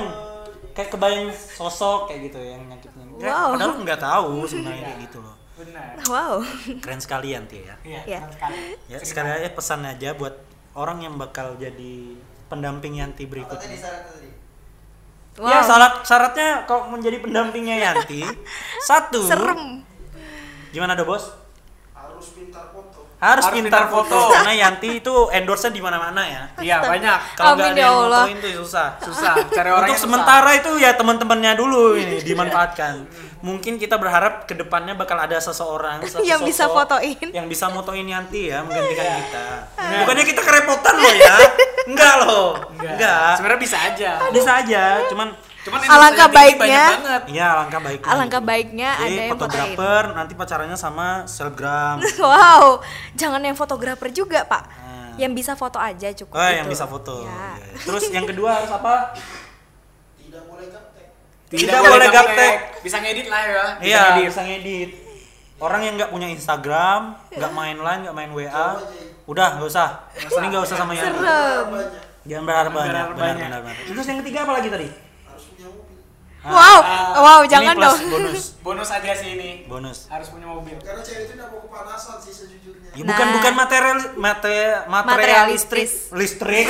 [SPEAKER 2] kebayang sosok kayak gitu yang nyakitin. Ya,
[SPEAKER 4] Wow.
[SPEAKER 2] padahal nggak tahu sebenarnya kayak gitu loh.
[SPEAKER 3] Benar.
[SPEAKER 4] Wow.
[SPEAKER 2] Keren sekali Yanti ya.
[SPEAKER 3] Iya,
[SPEAKER 4] Iya.
[SPEAKER 3] benar sekali.
[SPEAKER 2] Ya sekali aja pesan aja buat orang yang bakal jadi pendamping Yanti
[SPEAKER 6] Apa tadi
[SPEAKER 2] berikutnya.
[SPEAKER 6] syaratnya tadi?
[SPEAKER 4] Wow.
[SPEAKER 2] Ya syaratnya kalau menjadi pendampingnya Yanti, satu.
[SPEAKER 4] Serem.
[SPEAKER 2] Gimana do bos?
[SPEAKER 6] Harus pintar foto.
[SPEAKER 2] Harus
[SPEAKER 3] Harus
[SPEAKER 2] pintar
[SPEAKER 3] pintar
[SPEAKER 2] foto.
[SPEAKER 3] foto.
[SPEAKER 2] Karena Yanti itu endorse-nya di mana-mana ya.
[SPEAKER 3] Iya, banyak.
[SPEAKER 2] Kalau nggak
[SPEAKER 4] Amin
[SPEAKER 2] ada
[SPEAKER 4] ya
[SPEAKER 2] yang
[SPEAKER 4] Allah.
[SPEAKER 2] fotoin tuh susah.
[SPEAKER 3] Susah cari orang
[SPEAKER 2] Untuk
[SPEAKER 3] yang
[SPEAKER 2] sementara itu ya teman-temannya dulu ini dimanfaatkan. Mungkin kita berharap kedepannya bakal ada seseorang satu
[SPEAKER 4] Yang bisa
[SPEAKER 2] sosok
[SPEAKER 4] fotoin.
[SPEAKER 2] yang bisa motoin Yanti ya, menggantikan kita. Bukannya kita kerepotan loh ya. Enggak loh. Enggak.
[SPEAKER 3] Sebenarnya bisa aja.
[SPEAKER 2] Bisa aja, cuman
[SPEAKER 4] Alangkah
[SPEAKER 3] endorse Yanti
[SPEAKER 4] baiknya.
[SPEAKER 3] banyak banget.
[SPEAKER 2] iya alangkah baiknya.
[SPEAKER 4] Alangkah baiknya
[SPEAKER 2] Jadi
[SPEAKER 4] ada yang fotoin.
[SPEAKER 2] fotografer nanti pacarannya sama selebgram.
[SPEAKER 4] Wow, jangan yang fotografer juga pak.
[SPEAKER 2] Nah.
[SPEAKER 4] Yang bisa foto aja cukup.
[SPEAKER 2] Oh, yang
[SPEAKER 4] itu.
[SPEAKER 2] bisa foto.
[SPEAKER 4] Ya.
[SPEAKER 2] Iya. Terus yang kedua harus apa?
[SPEAKER 6] Tidak boleh gaptek.
[SPEAKER 2] Tidak boleh gaptek.
[SPEAKER 3] Bisa ngedit lah ya.
[SPEAKER 2] Iya,
[SPEAKER 3] ngedit.
[SPEAKER 2] bisa ngedit. Orang yang nggak punya Instagram, nggak main line, nggak main WA, udah nggak usah. Ini nggak usah sama Yanti.
[SPEAKER 4] Serem.
[SPEAKER 6] Banyak.
[SPEAKER 2] Jangan berharap banyak.
[SPEAKER 3] Berharap banyak.
[SPEAKER 2] Benar. Terus yang ketiga apa lagi tadi?
[SPEAKER 6] Harus punya mobil.
[SPEAKER 4] Wow, wow,
[SPEAKER 2] Ini
[SPEAKER 4] jangan
[SPEAKER 2] plus
[SPEAKER 4] dong.
[SPEAKER 2] Bonus.
[SPEAKER 3] Bonus aja sih ini.
[SPEAKER 2] Bonus.
[SPEAKER 3] Harus punya mobil.
[SPEAKER 6] Karena cewek itu nggak mau kepanasan sih sejujurnya.
[SPEAKER 2] Ya,
[SPEAKER 4] Nah.
[SPEAKER 2] bukan materialistik. Listrik.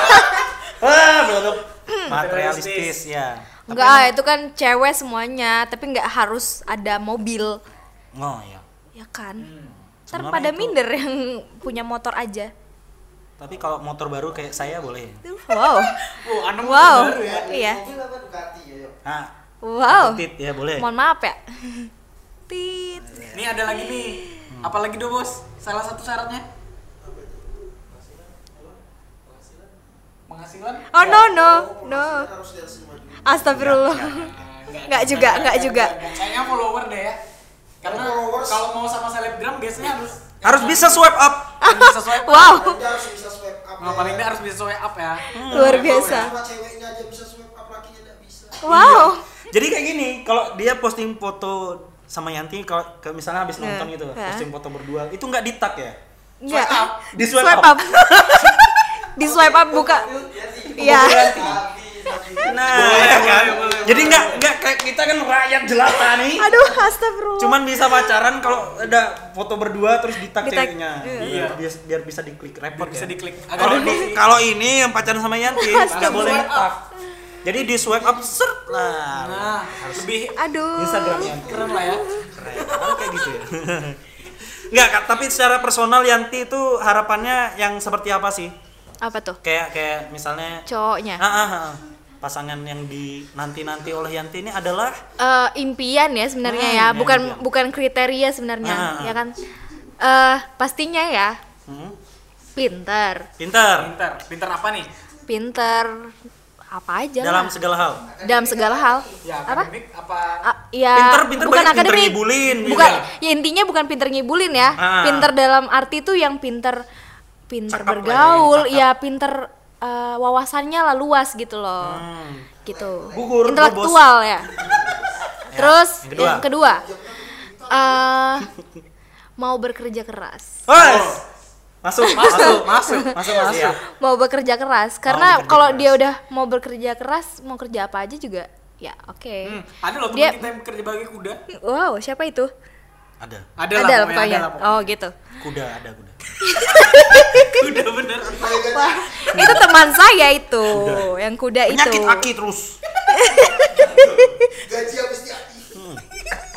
[SPEAKER 2] Belum. Materialistis ya.
[SPEAKER 4] Enggak, itu kan cewek semuanya, tapi nggak harus ada mobil,
[SPEAKER 2] Oh ya.
[SPEAKER 4] ya kan? Ntar
[SPEAKER 2] Sebenarnya
[SPEAKER 4] pada
[SPEAKER 2] itu-
[SPEAKER 4] minder yang punya motor aja.
[SPEAKER 2] Tapi kalau motor baru kayak saya boleh.
[SPEAKER 4] Wow,
[SPEAKER 3] Anda
[SPEAKER 4] wow,
[SPEAKER 3] baru ya.
[SPEAKER 4] iya,
[SPEAKER 6] Mobil apa Ducati ya yuk.
[SPEAKER 2] Nah,
[SPEAKER 4] wow.
[SPEAKER 2] tit ya boleh.
[SPEAKER 4] Mohon maaf ya. Tit.
[SPEAKER 3] Nih ada lagi nih. Apalagi do bos? Salah satu syaratnya? Penghasilan?
[SPEAKER 4] Oh no no no.
[SPEAKER 6] Harus lihat semua dulu.
[SPEAKER 4] Astagfirullah. Nggak juga, nggak juga.
[SPEAKER 3] Kayaknya follower deh ya. Karena
[SPEAKER 6] Followers.
[SPEAKER 3] kalau mau sama selebgram biasanya
[SPEAKER 2] Harus bisa swipe up.
[SPEAKER 3] bisa swipe up.
[SPEAKER 4] Wow,
[SPEAKER 6] Dia harus bisa swipe up.
[SPEAKER 3] Nah, paling nggak harus bisa swipe up ya.
[SPEAKER 4] luar biasa.
[SPEAKER 6] Cuma ceweknya aja bisa swipe up, lakinya nggak bisa.
[SPEAKER 4] Wow.
[SPEAKER 2] Jadi kayak gini, kalau dia posting foto sama Yanti, kalau misalnya habis nonton gitu,
[SPEAKER 4] Nah.
[SPEAKER 2] posting foto berdua, itu nggak di tag ya?
[SPEAKER 4] Nggak.
[SPEAKER 3] Swipe up.
[SPEAKER 2] Di swipe
[SPEAKER 4] Swipe
[SPEAKER 2] up.
[SPEAKER 4] up. Di swipe up buka. Iya.
[SPEAKER 2] Nah,
[SPEAKER 3] Boleh,
[SPEAKER 2] ya kan?
[SPEAKER 3] boleh, boleh,
[SPEAKER 2] Jadi nggak kayak kita kan rakyat jelata nih.
[SPEAKER 4] Aduh, astagfirullah.
[SPEAKER 2] Cuman bisa pacaran kalau ada foto berdua terus di tag
[SPEAKER 4] Di tag.
[SPEAKER 2] ceweknya.
[SPEAKER 3] Iya.
[SPEAKER 2] Biar bisa diklik repot
[SPEAKER 3] Bisa
[SPEAKER 2] ya.
[SPEAKER 3] diklik.
[SPEAKER 2] Kalau kalau ini yang pacaran sama Yanti nggak boleh
[SPEAKER 3] Swipe up.
[SPEAKER 2] nge-tag. Jadi di swipe up seret lah.
[SPEAKER 3] Nah, lebih
[SPEAKER 4] Aduh.
[SPEAKER 2] Instagram Yanti.
[SPEAKER 3] keren lah ya.
[SPEAKER 2] Keren. Kalau kayak gitu ya. Enggak, Kak, tapi secara personal Yanti itu harapannya yang seperti apa sih?
[SPEAKER 4] Apa tuh?
[SPEAKER 2] Kayak misalnya
[SPEAKER 4] Cowoknya.
[SPEAKER 2] pasangan yang nanti oleh Yanti ini adalah
[SPEAKER 4] Impian ya sebenarnya ya,
[SPEAKER 2] impian.
[SPEAKER 4] bukan kriteria sebenarnya, ya kan? Pastinya ya pinter,
[SPEAKER 2] pintar
[SPEAKER 3] Pinter apa nih?
[SPEAKER 4] pinter apa aja
[SPEAKER 2] dalam
[SPEAKER 4] lah.
[SPEAKER 2] segala hal.
[SPEAKER 4] Dalam segala hal.
[SPEAKER 3] Ya,
[SPEAKER 4] Apa?
[SPEAKER 3] akademik apa?
[SPEAKER 4] Ya,
[SPEAKER 2] Pinter
[SPEAKER 4] bukan
[SPEAKER 2] banyak, pinter
[SPEAKER 4] akademik.
[SPEAKER 2] ngibulin,
[SPEAKER 4] Bukan,
[SPEAKER 2] juga.
[SPEAKER 4] ya intinya bukan pinter ngibulin ya.
[SPEAKER 2] Ah.
[SPEAKER 4] Pinter dalam arti tuh yang pinter
[SPEAKER 2] Cakep lah ya,
[SPEAKER 4] bergaul,
[SPEAKER 2] cakep.
[SPEAKER 4] ya pinter wawasannya lah luas gitu loh. Gitu.
[SPEAKER 2] Gugur,
[SPEAKER 4] Intelektual ya. Terus
[SPEAKER 2] yang kedua.
[SPEAKER 4] yang kedua mau bekerja keras.
[SPEAKER 2] Masuk. Ya.
[SPEAKER 4] Mau bekerja keras karena
[SPEAKER 2] bekerja
[SPEAKER 4] kalau
[SPEAKER 2] keras.
[SPEAKER 4] dia udah mau bekerja keras, mau kerja apa aja juga ya oke.
[SPEAKER 3] Ada loh teman
[SPEAKER 4] Dia-
[SPEAKER 3] kita yang bekerja bagi kuda.
[SPEAKER 4] Wow, siapa itu?
[SPEAKER 2] Ada.
[SPEAKER 3] Ada
[SPEAKER 4] Ada
[SPEAKER 3] lah
[SPEAKER 4] pokoknya.
[SPEAKER 3] lah
[SPEAKER 4] Oh gitu.
[SPEAKER 2] Kuda ada kuda.
[SPEAKER 3] Kuda bener.
[SPEAKER 4] Wah, itu teman saya itu, yang kuda itu.
[SPEAKER 2] Penyakit aki terus.
[SPEAKER 6] Gaji habis di hati.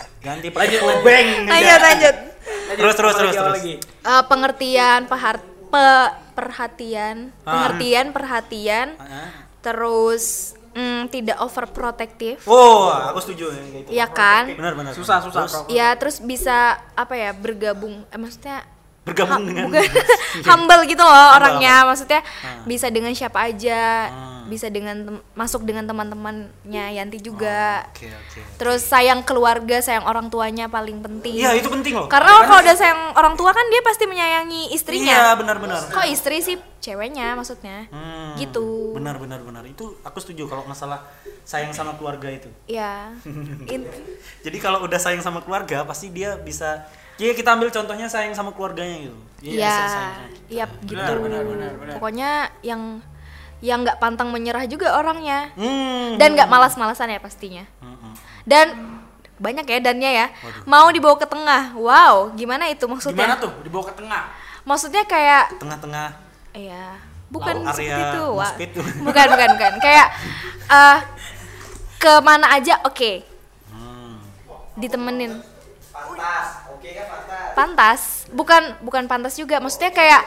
[SPEAKER 2] Ganti pakai obeng.
[SPEAKER 4] Lanjut.
[SPEAKER 2] Terus.
[SPEAKER 3] Lagi.
[SPEAKER 4] Pengertian, perhatian, perhatian, terus tidak overprotective.
[SPEAKER 2] Oh, aku setuju ya kayak itu.
[SPEAKER 4] Iya kan?
[SPEAKER 2] Benar.
[SPEAKER 3] Susah.
[SPEAKER 4] Ya terus bisa apa ya, bergabung, maksudnya
[SPEAKER 2] Bergabung dengan
[SPEAKER 4] humble gitu loh orangnya, maksudnya bisa dengan siapa aja, bisa dengan masuk dengan teman-temannya Yanti juga.
[SPEAKER 2] Oke.
[SPEAKER 4] Terus sayang keluarga, sayang orang tuanya paling penting.
[SPEAKER 2] Iya, itu penting loh.
[SPEAKER 4] Karena kalau udah sayang orang tua kan dia pasti menyayangi istrinya.
[SPEAKER 2] Iya, benar.
[SPEAKER 4] Kok istri sih, ceweknya maksudnya. Gitu.
[SPEAKER 2] Benar. Itu aku setuju kalau masalah sayang sama keluarga itu.
[SPEAKER 4] Iya.
[SPEAKER 2] Jadi kalau udah sayang sama keluarga pasti dia bisa. Iya, kita ambil contohnya sayang sama keluarganya gitu.
[SPEAKER 4] Iya, gitu.
[SPEAKER 3] Benar.
[SPEAKER 4] Pokoknya yang nggak pantang menyerah juga orangnya. Dan nggak malas-malasan ya pastinya. Dan banyak ya dannya ya. Mau dibawa ke tengah. Wow, gimana itu maksudnya?
[SPEAKER 3] Gimana tuh dibawa ke tengah?
[SPEAKER 4] Maksudnya kayak
[SPEAKER 2] Tengah-tengah.
[SPEAKER 4] iya, bukan
[SPEAKER 2] Area
[SPEAKER 4] seperti itu.
[SPEAKER 2] Muspit.
[SPEAKER 4] Bukan. Kayak kemana aja oke. Ditemenin.
[SPEAKER 6] Pantas, oke kan pantas.
[SPEAKER 4] Pantas, bukan pantas juga, maksudnya kayak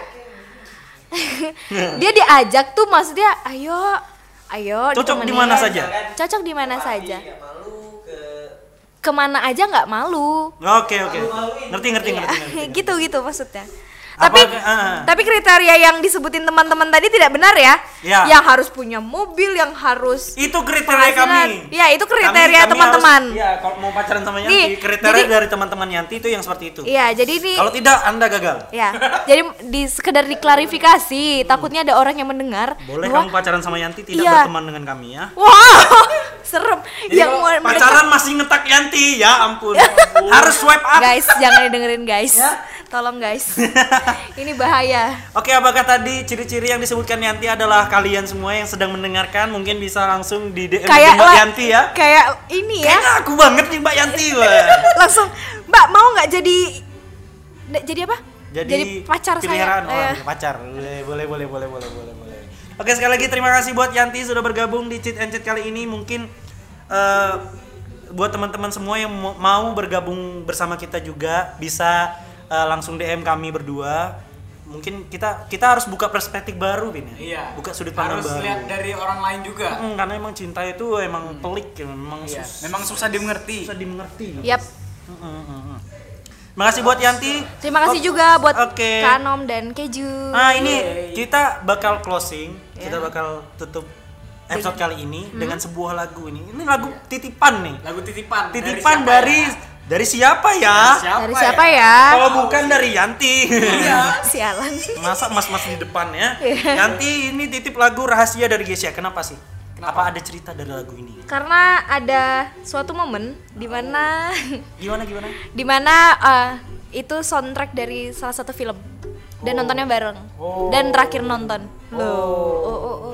[SPEAKER 4] dia diajak tuh, maksudnya ayo
[SPEAKER 2] Cocok di
[SPEAKER 4] ditemenin.
[SPEAKER 2] mana saja?
[SPEAKER 4] Cocok di mana saja,
[SPEAKER 6] Nggak malu ke
[SPEAKER 4] kemana aja nggak malu.
[SPEAKER 2] Oke. Ngerti.
[SPEAKER 4] gitu maksudnya.
[SPEAKER 2] Apa-
[SPEAKER 4] Tapi kriteria yang disebutin teman-teman tadi tidak benar ya.
[SPEAKER 2] Ya.
[SPEAKER 4] Yang harus punya mobil, yang harus
[SPEAKER 2] Itu kriteria kami.
[SPEAKER 4] Ya, itu kriteria
[SPEAKER 2] Kami
[SPEAKER 4] teman-teman.
[SPEAKER 2] Iya, kalau mau pacaran sama Yanti,
[SPEAKER 4] Nih,
[SPEAKER 2] kriteria
[SPEAKER 4] jadi-
[SPEAKER 2] dari teman-teman Yanti itu yang seperti itu.
[SPEAKER 4] Iya, jadi ini
[SPEAKER 2] Kalau tidak, Anda gagal.
[SPEAKER 4] ya. Jadi sekedar diklarifikasi, takutnya ada orang yang mendengar
[SPEAKER 2] Boleh
[SPEAKER 4] bahwa-
[SPEAKER 2] kamu pacaran sama Yanti, tidak
[SPEAKER 4] Iya.
[SPEAKER 2] berteman dengan kami ya.
[SPEAKER 4] Wow, serem.
[SPEAKER 3] Jadi
[SPEAKER 4] Yang
[SPEAKER 3] kalau
[SPEAKER 4] mereka-
[SPEAKER 2] Pacaran masih ngetak Yanti, ya ampun. Harus swipe up.
[SPEAKER 4] guys, jangan didengerin guys.
[SPEAKER 2] Ya.
[SPEAKER 4] Tolong guys. Ini bahaya.
[SPEAKER 2] Oke, apakah tadi ciri-ciri yang disebutkan Yanti adalah kalian semua yang sedang mendengarkan? Mungkin bisa langsung di DM
[SPEAKER 4] Kayak
[SPEAKER 2] Mbak Yanti ya.
[SPEAKER 4] Kayak ini ya.
[SPEAKER 2] Kayaknya aku banget nih Mbak Yanti. Wah.
[SPEAKER 4] Langsung, Mbak mau nggak jadi apa?
[SPEAKER 2] Jadi
[SPEAKER 4] pacar
[SPEAKER 2] pilihan
[SPEAKER 4] saya.
[SPEAKER 2] pacar. Boleh. Oke, sekali lagi terima kasih buat Yanti sudah bergabung di Cheat and Chat kali ini. Mungkin buat teman-teman semua yang mau bergabung bersama kita juga bisa langsung DM kami berdua. Mungkin kita harus buka perspektif baru, Bin.
[SPEAKER 3] Iya.
[SPEAKER 2] Buka sudut pandang
[SPEAKER 3] harus
[SPEAKER 2] baru.
[SPEAKER 3] lihat dari orang lain juga.
[SPEAKER 2] Karena emang cinta itu emang pelik, memang
[SPEAKER 3] Iya. Memang susah dimengerti.
[SPEAKER 2] susah dimengerti.
[SPEAKER 4] Yap.
[SPEAKER 2] Makasih buat Yanti.
[SPEAKER 4] Terima kasih juga buat
[SPEAKER 2] Oke.
[SPEAKER 4] Kanom dan Keju.
[SPEAKER 2] Nah, ini kita bakal closing, kita bakal tutup episode kali ini dengan sebuah lagu ini. Ini lagu titipan nih.
[SPEAKER 3] Lagu titipan.
[SPEAKER 2] Titipan
[SPEAKER 3] siapa
[SPEAKER 2] dari siapa ya?
[SPEAKER 4] Dari siapa ya?
[SPEAKER 2] Kalau bukan dari Yanti.
[SPEAKER 4] Sialan.
[SPEAKER 2] Masa mas-mas di depan ya? Yanti ini titip lagu Rahasia dari Gesia. Kenapa sih? Apa ada cerita dari lagu ini?
[SPEAKER 4] Karena ada suatu momen di mana
[SPEAKER 2] Gimana?
[SPEAKER 4] di mana itu soundtrack dari salah satu film dan nontonnya bareng dan terakhir nonton. Oh.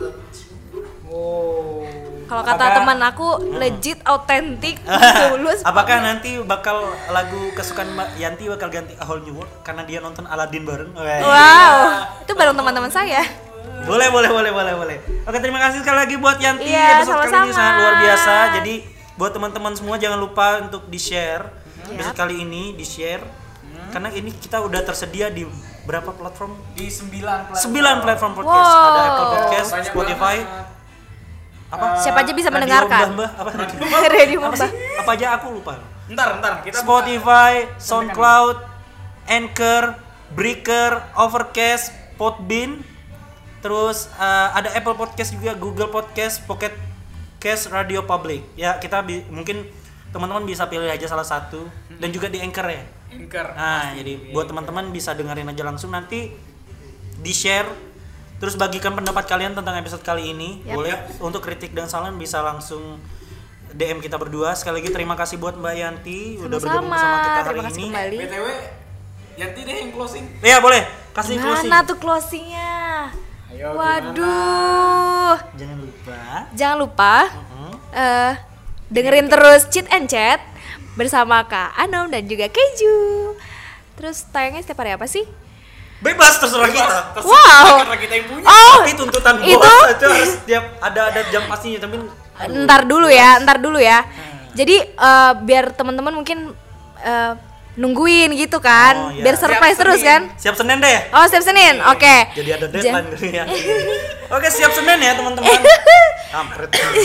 [SPEAKER 4] Kalau kata
[SPEAKER 3] Apakah-
[SPEAKER 4] teman aku legit autentik tulus.
[SPEAKER 2] Apakah nanti bakal lagu kesukaan Mbak Yanti bakal ganti A Whole New World karena dia nonton Aladdin bareng?
[SPEAKER 4] Wow, itu bareng teman-teman saya.
[SPEAKER 2] Boleh. Oke, terima kasih sekali lagi buat Yanti.
[SPEAKER 4] Iya,
[SPEAKER 2] Episode kali ini
[SPEAKER 4] sama-sama.
[SPEAKER 2] sangat luar biasa. Jadi buat teman-teman semua jangan lupa untuk di-share. Episode kali ini di-share. Karena ini kita udah tersedia di berapa platform?
[SPEAKER 3] Di 9
[SPEAKER 2] 9 platform podcast.
[SPEAKER 4] Wow.
[SPEAKER 2] Ada Apple Podcast,
[SPEAKER 3] Banyak
[SPEAKER 2] Spotify.
[SPEAKER 3] banget.
[SPEAKER 2] Apa?
[SPEAKER 4] Siapa aja bisa
[SPEAKER 2] Radio
[SPEAKER 4] mendengarkan.
[SPEAKER 2] Mbah? Apa?
[SPEAKER 4] Radio
[SPEAKER 2] Apa
[SPEAKER 4] Mbah.
[SPEAKER 2] sih? Apa aja aku lupa.
[SPEAKER 3] Ntar kita
[SPEAKER 2] Spotify, SoundCloud, Anchor, Breaker, Overcast, Podbean, terus ada Apple Podcast juga, Google Podcast, Pocket Cast, Radio Public. Ya, kita mungkin teman-teman bisa pilih aja salah satu dan juga di Anchor ya.
[SPEAKER 3] Anchor.
[SPEAKER 2] Nah, jadi buat teman-teman bisa dengerin aja langsung, nanti di-share. Terus bagikan pendapat kalian tentang episode kali ini.
[SPEAKER 4] Yap.
[SPEAKER 2] Boleh untuk kritik dan saran bisa langsung DM kita berdua. Sekali lagi terima kasih buat Mbak Yanti udah bergabung bersama kita hari
[SPEAKER 4] Terima kasih
[SPEAKER 2] ini.
[SPEAKER 4] kembali.
[SPEAKER 3] BTW Yanti deh yang closing.
[SPEAKER 2] Iya, boleh. Kasih closing.
[SPEAKER 4] Mana tuh closingnya?
[SPEAKER 3] Ayo,
[SPEAKER 4] Waduh.
[SPEAKER 2] Jangan lupa.
[SPEAKER 4] Dengerin terus Cheat and Chat bersama Kak Anom dan juga Keju. Terus tayangnya setiap hari apa sih?
[SPEAKER 2] Bebas terserah kita.
[SPEAKER 4] Wow.
[SPEAKER 3] Karena kita yang punya.
[SPEAKER 4] Oh,
[SPEAKER 2] Tapi tuntutan
[SPEAKER 4] itu?
[SPEAKER 2] bos itu harus tiap ada jam pastinya, tapi
[SPEAKER 4] ntar dulu ya. Jadi biar teman-teman mungkin nungguin gitu kan.
[SPEAKER 2] Oh, iya.
[SPEAKER 4] Biar surprise
[SPEAKER 3] Siap
[SPEAKER 4] terus
[SPEAKER 3] Senin.
[SPEAKER 4] kan.
[SPEAKER 2] Siap Senin deh.
[SPEAKER 4] Oh, siap Senin. Oke.
[SPEAKER 2] Jadi ada deadline gitu ya. Oke, siap Senin ya teman-teman. Kampret.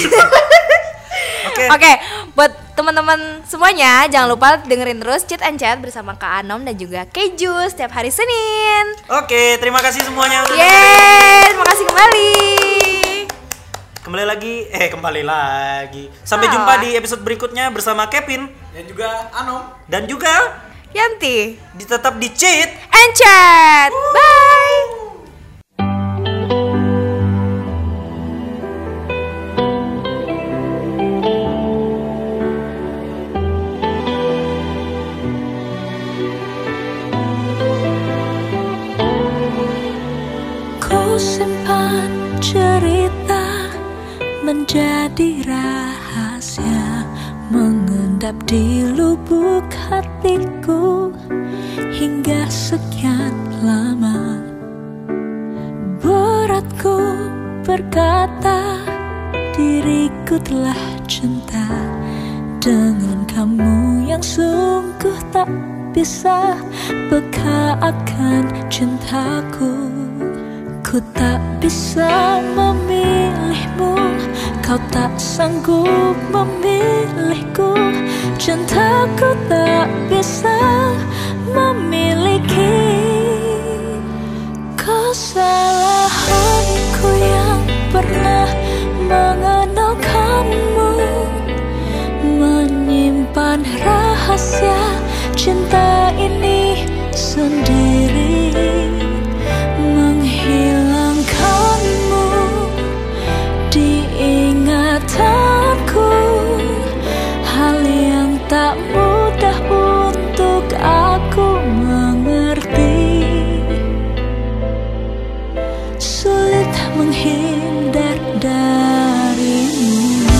[SPEAKER 4] Oke, buat teman-teman semuanya jangan lupa dengerin terus Chit and Chat bersama Kak Anom dan juga Keju setiap hari Senin.
[SPEAKER 2] Oke, terima kasih semuanya.
[SPEAKER 4] Yeay, terima kasih kembali.
[SPEAKER 2] Kembali lagi. Sampai jumpa di episode berikutnya bersama Kevin
[SPEAKER 3] Dan juga Anom.
[SPEAKER 2] dan juga
[SPEAKER 4] Yanti
[SPEAKER 2] tetap di Chit
[SPEAKER 4] and Chat. Bye.
[SPEAKER 5] Ku simpan cerita menjadi rahasia, mengendap di lubuk hatiku hingga sekian lama. Beratku berkata diriku telah cinta dengan kamu yang sungguh tak bisa peka akan cintaku. Ku tak bisa memilihmu, kau tak sanggup memilihku. Cintaku tak bisa memiliki kesalahanku yang pernah mengenalkanmu, menyimpan rahasia cinta ini sendiri, menghilangkanmu di ingatanku, hal yang tak mudah untuk aku mengerti. Sulit menghindar darimu.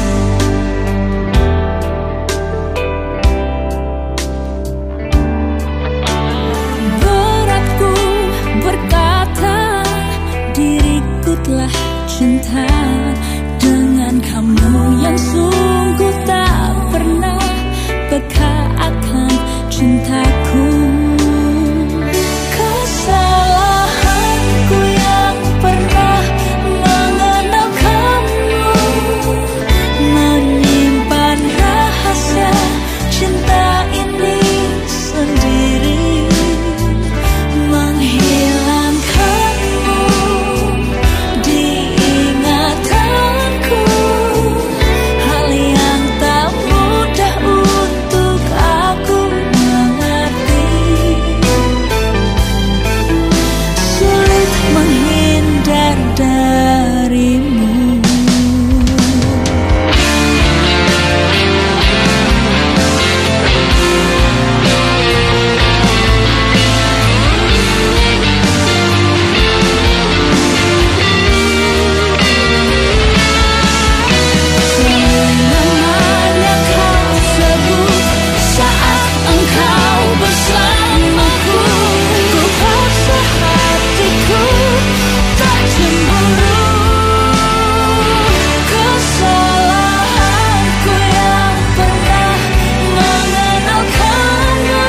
[SPEAKER 5] Beratku berkata diriku telah cinta dengan kamu yang sungguh tak pernah peka akan cintaku. Kesalahanku yang pernah mengenalkanmu, menyimpan rahasia cinta ini sendiri, menghilangkanmu di ingatanku, hal yang tak mudah untuk aku mengerti. Sulit menghindar darimu. Namanya kau sebut saat engkau bersamaku, ku paksa hatiku tak cemburu. Kesalahanku yang pernah mengenalkanmu,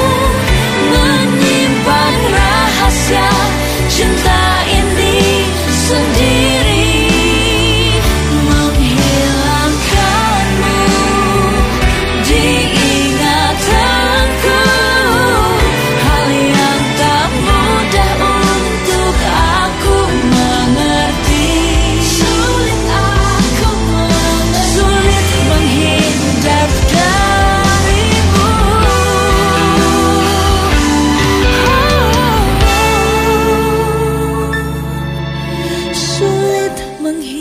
[SPEAKER 5] menyimpan rahasia cinta ini sendiri, menghilangkanmu di ingatanku, hal yang tak mudah untuk aku mengerti. Sulit aku mengerti, sulit menghindar darimu. Sulit menghindar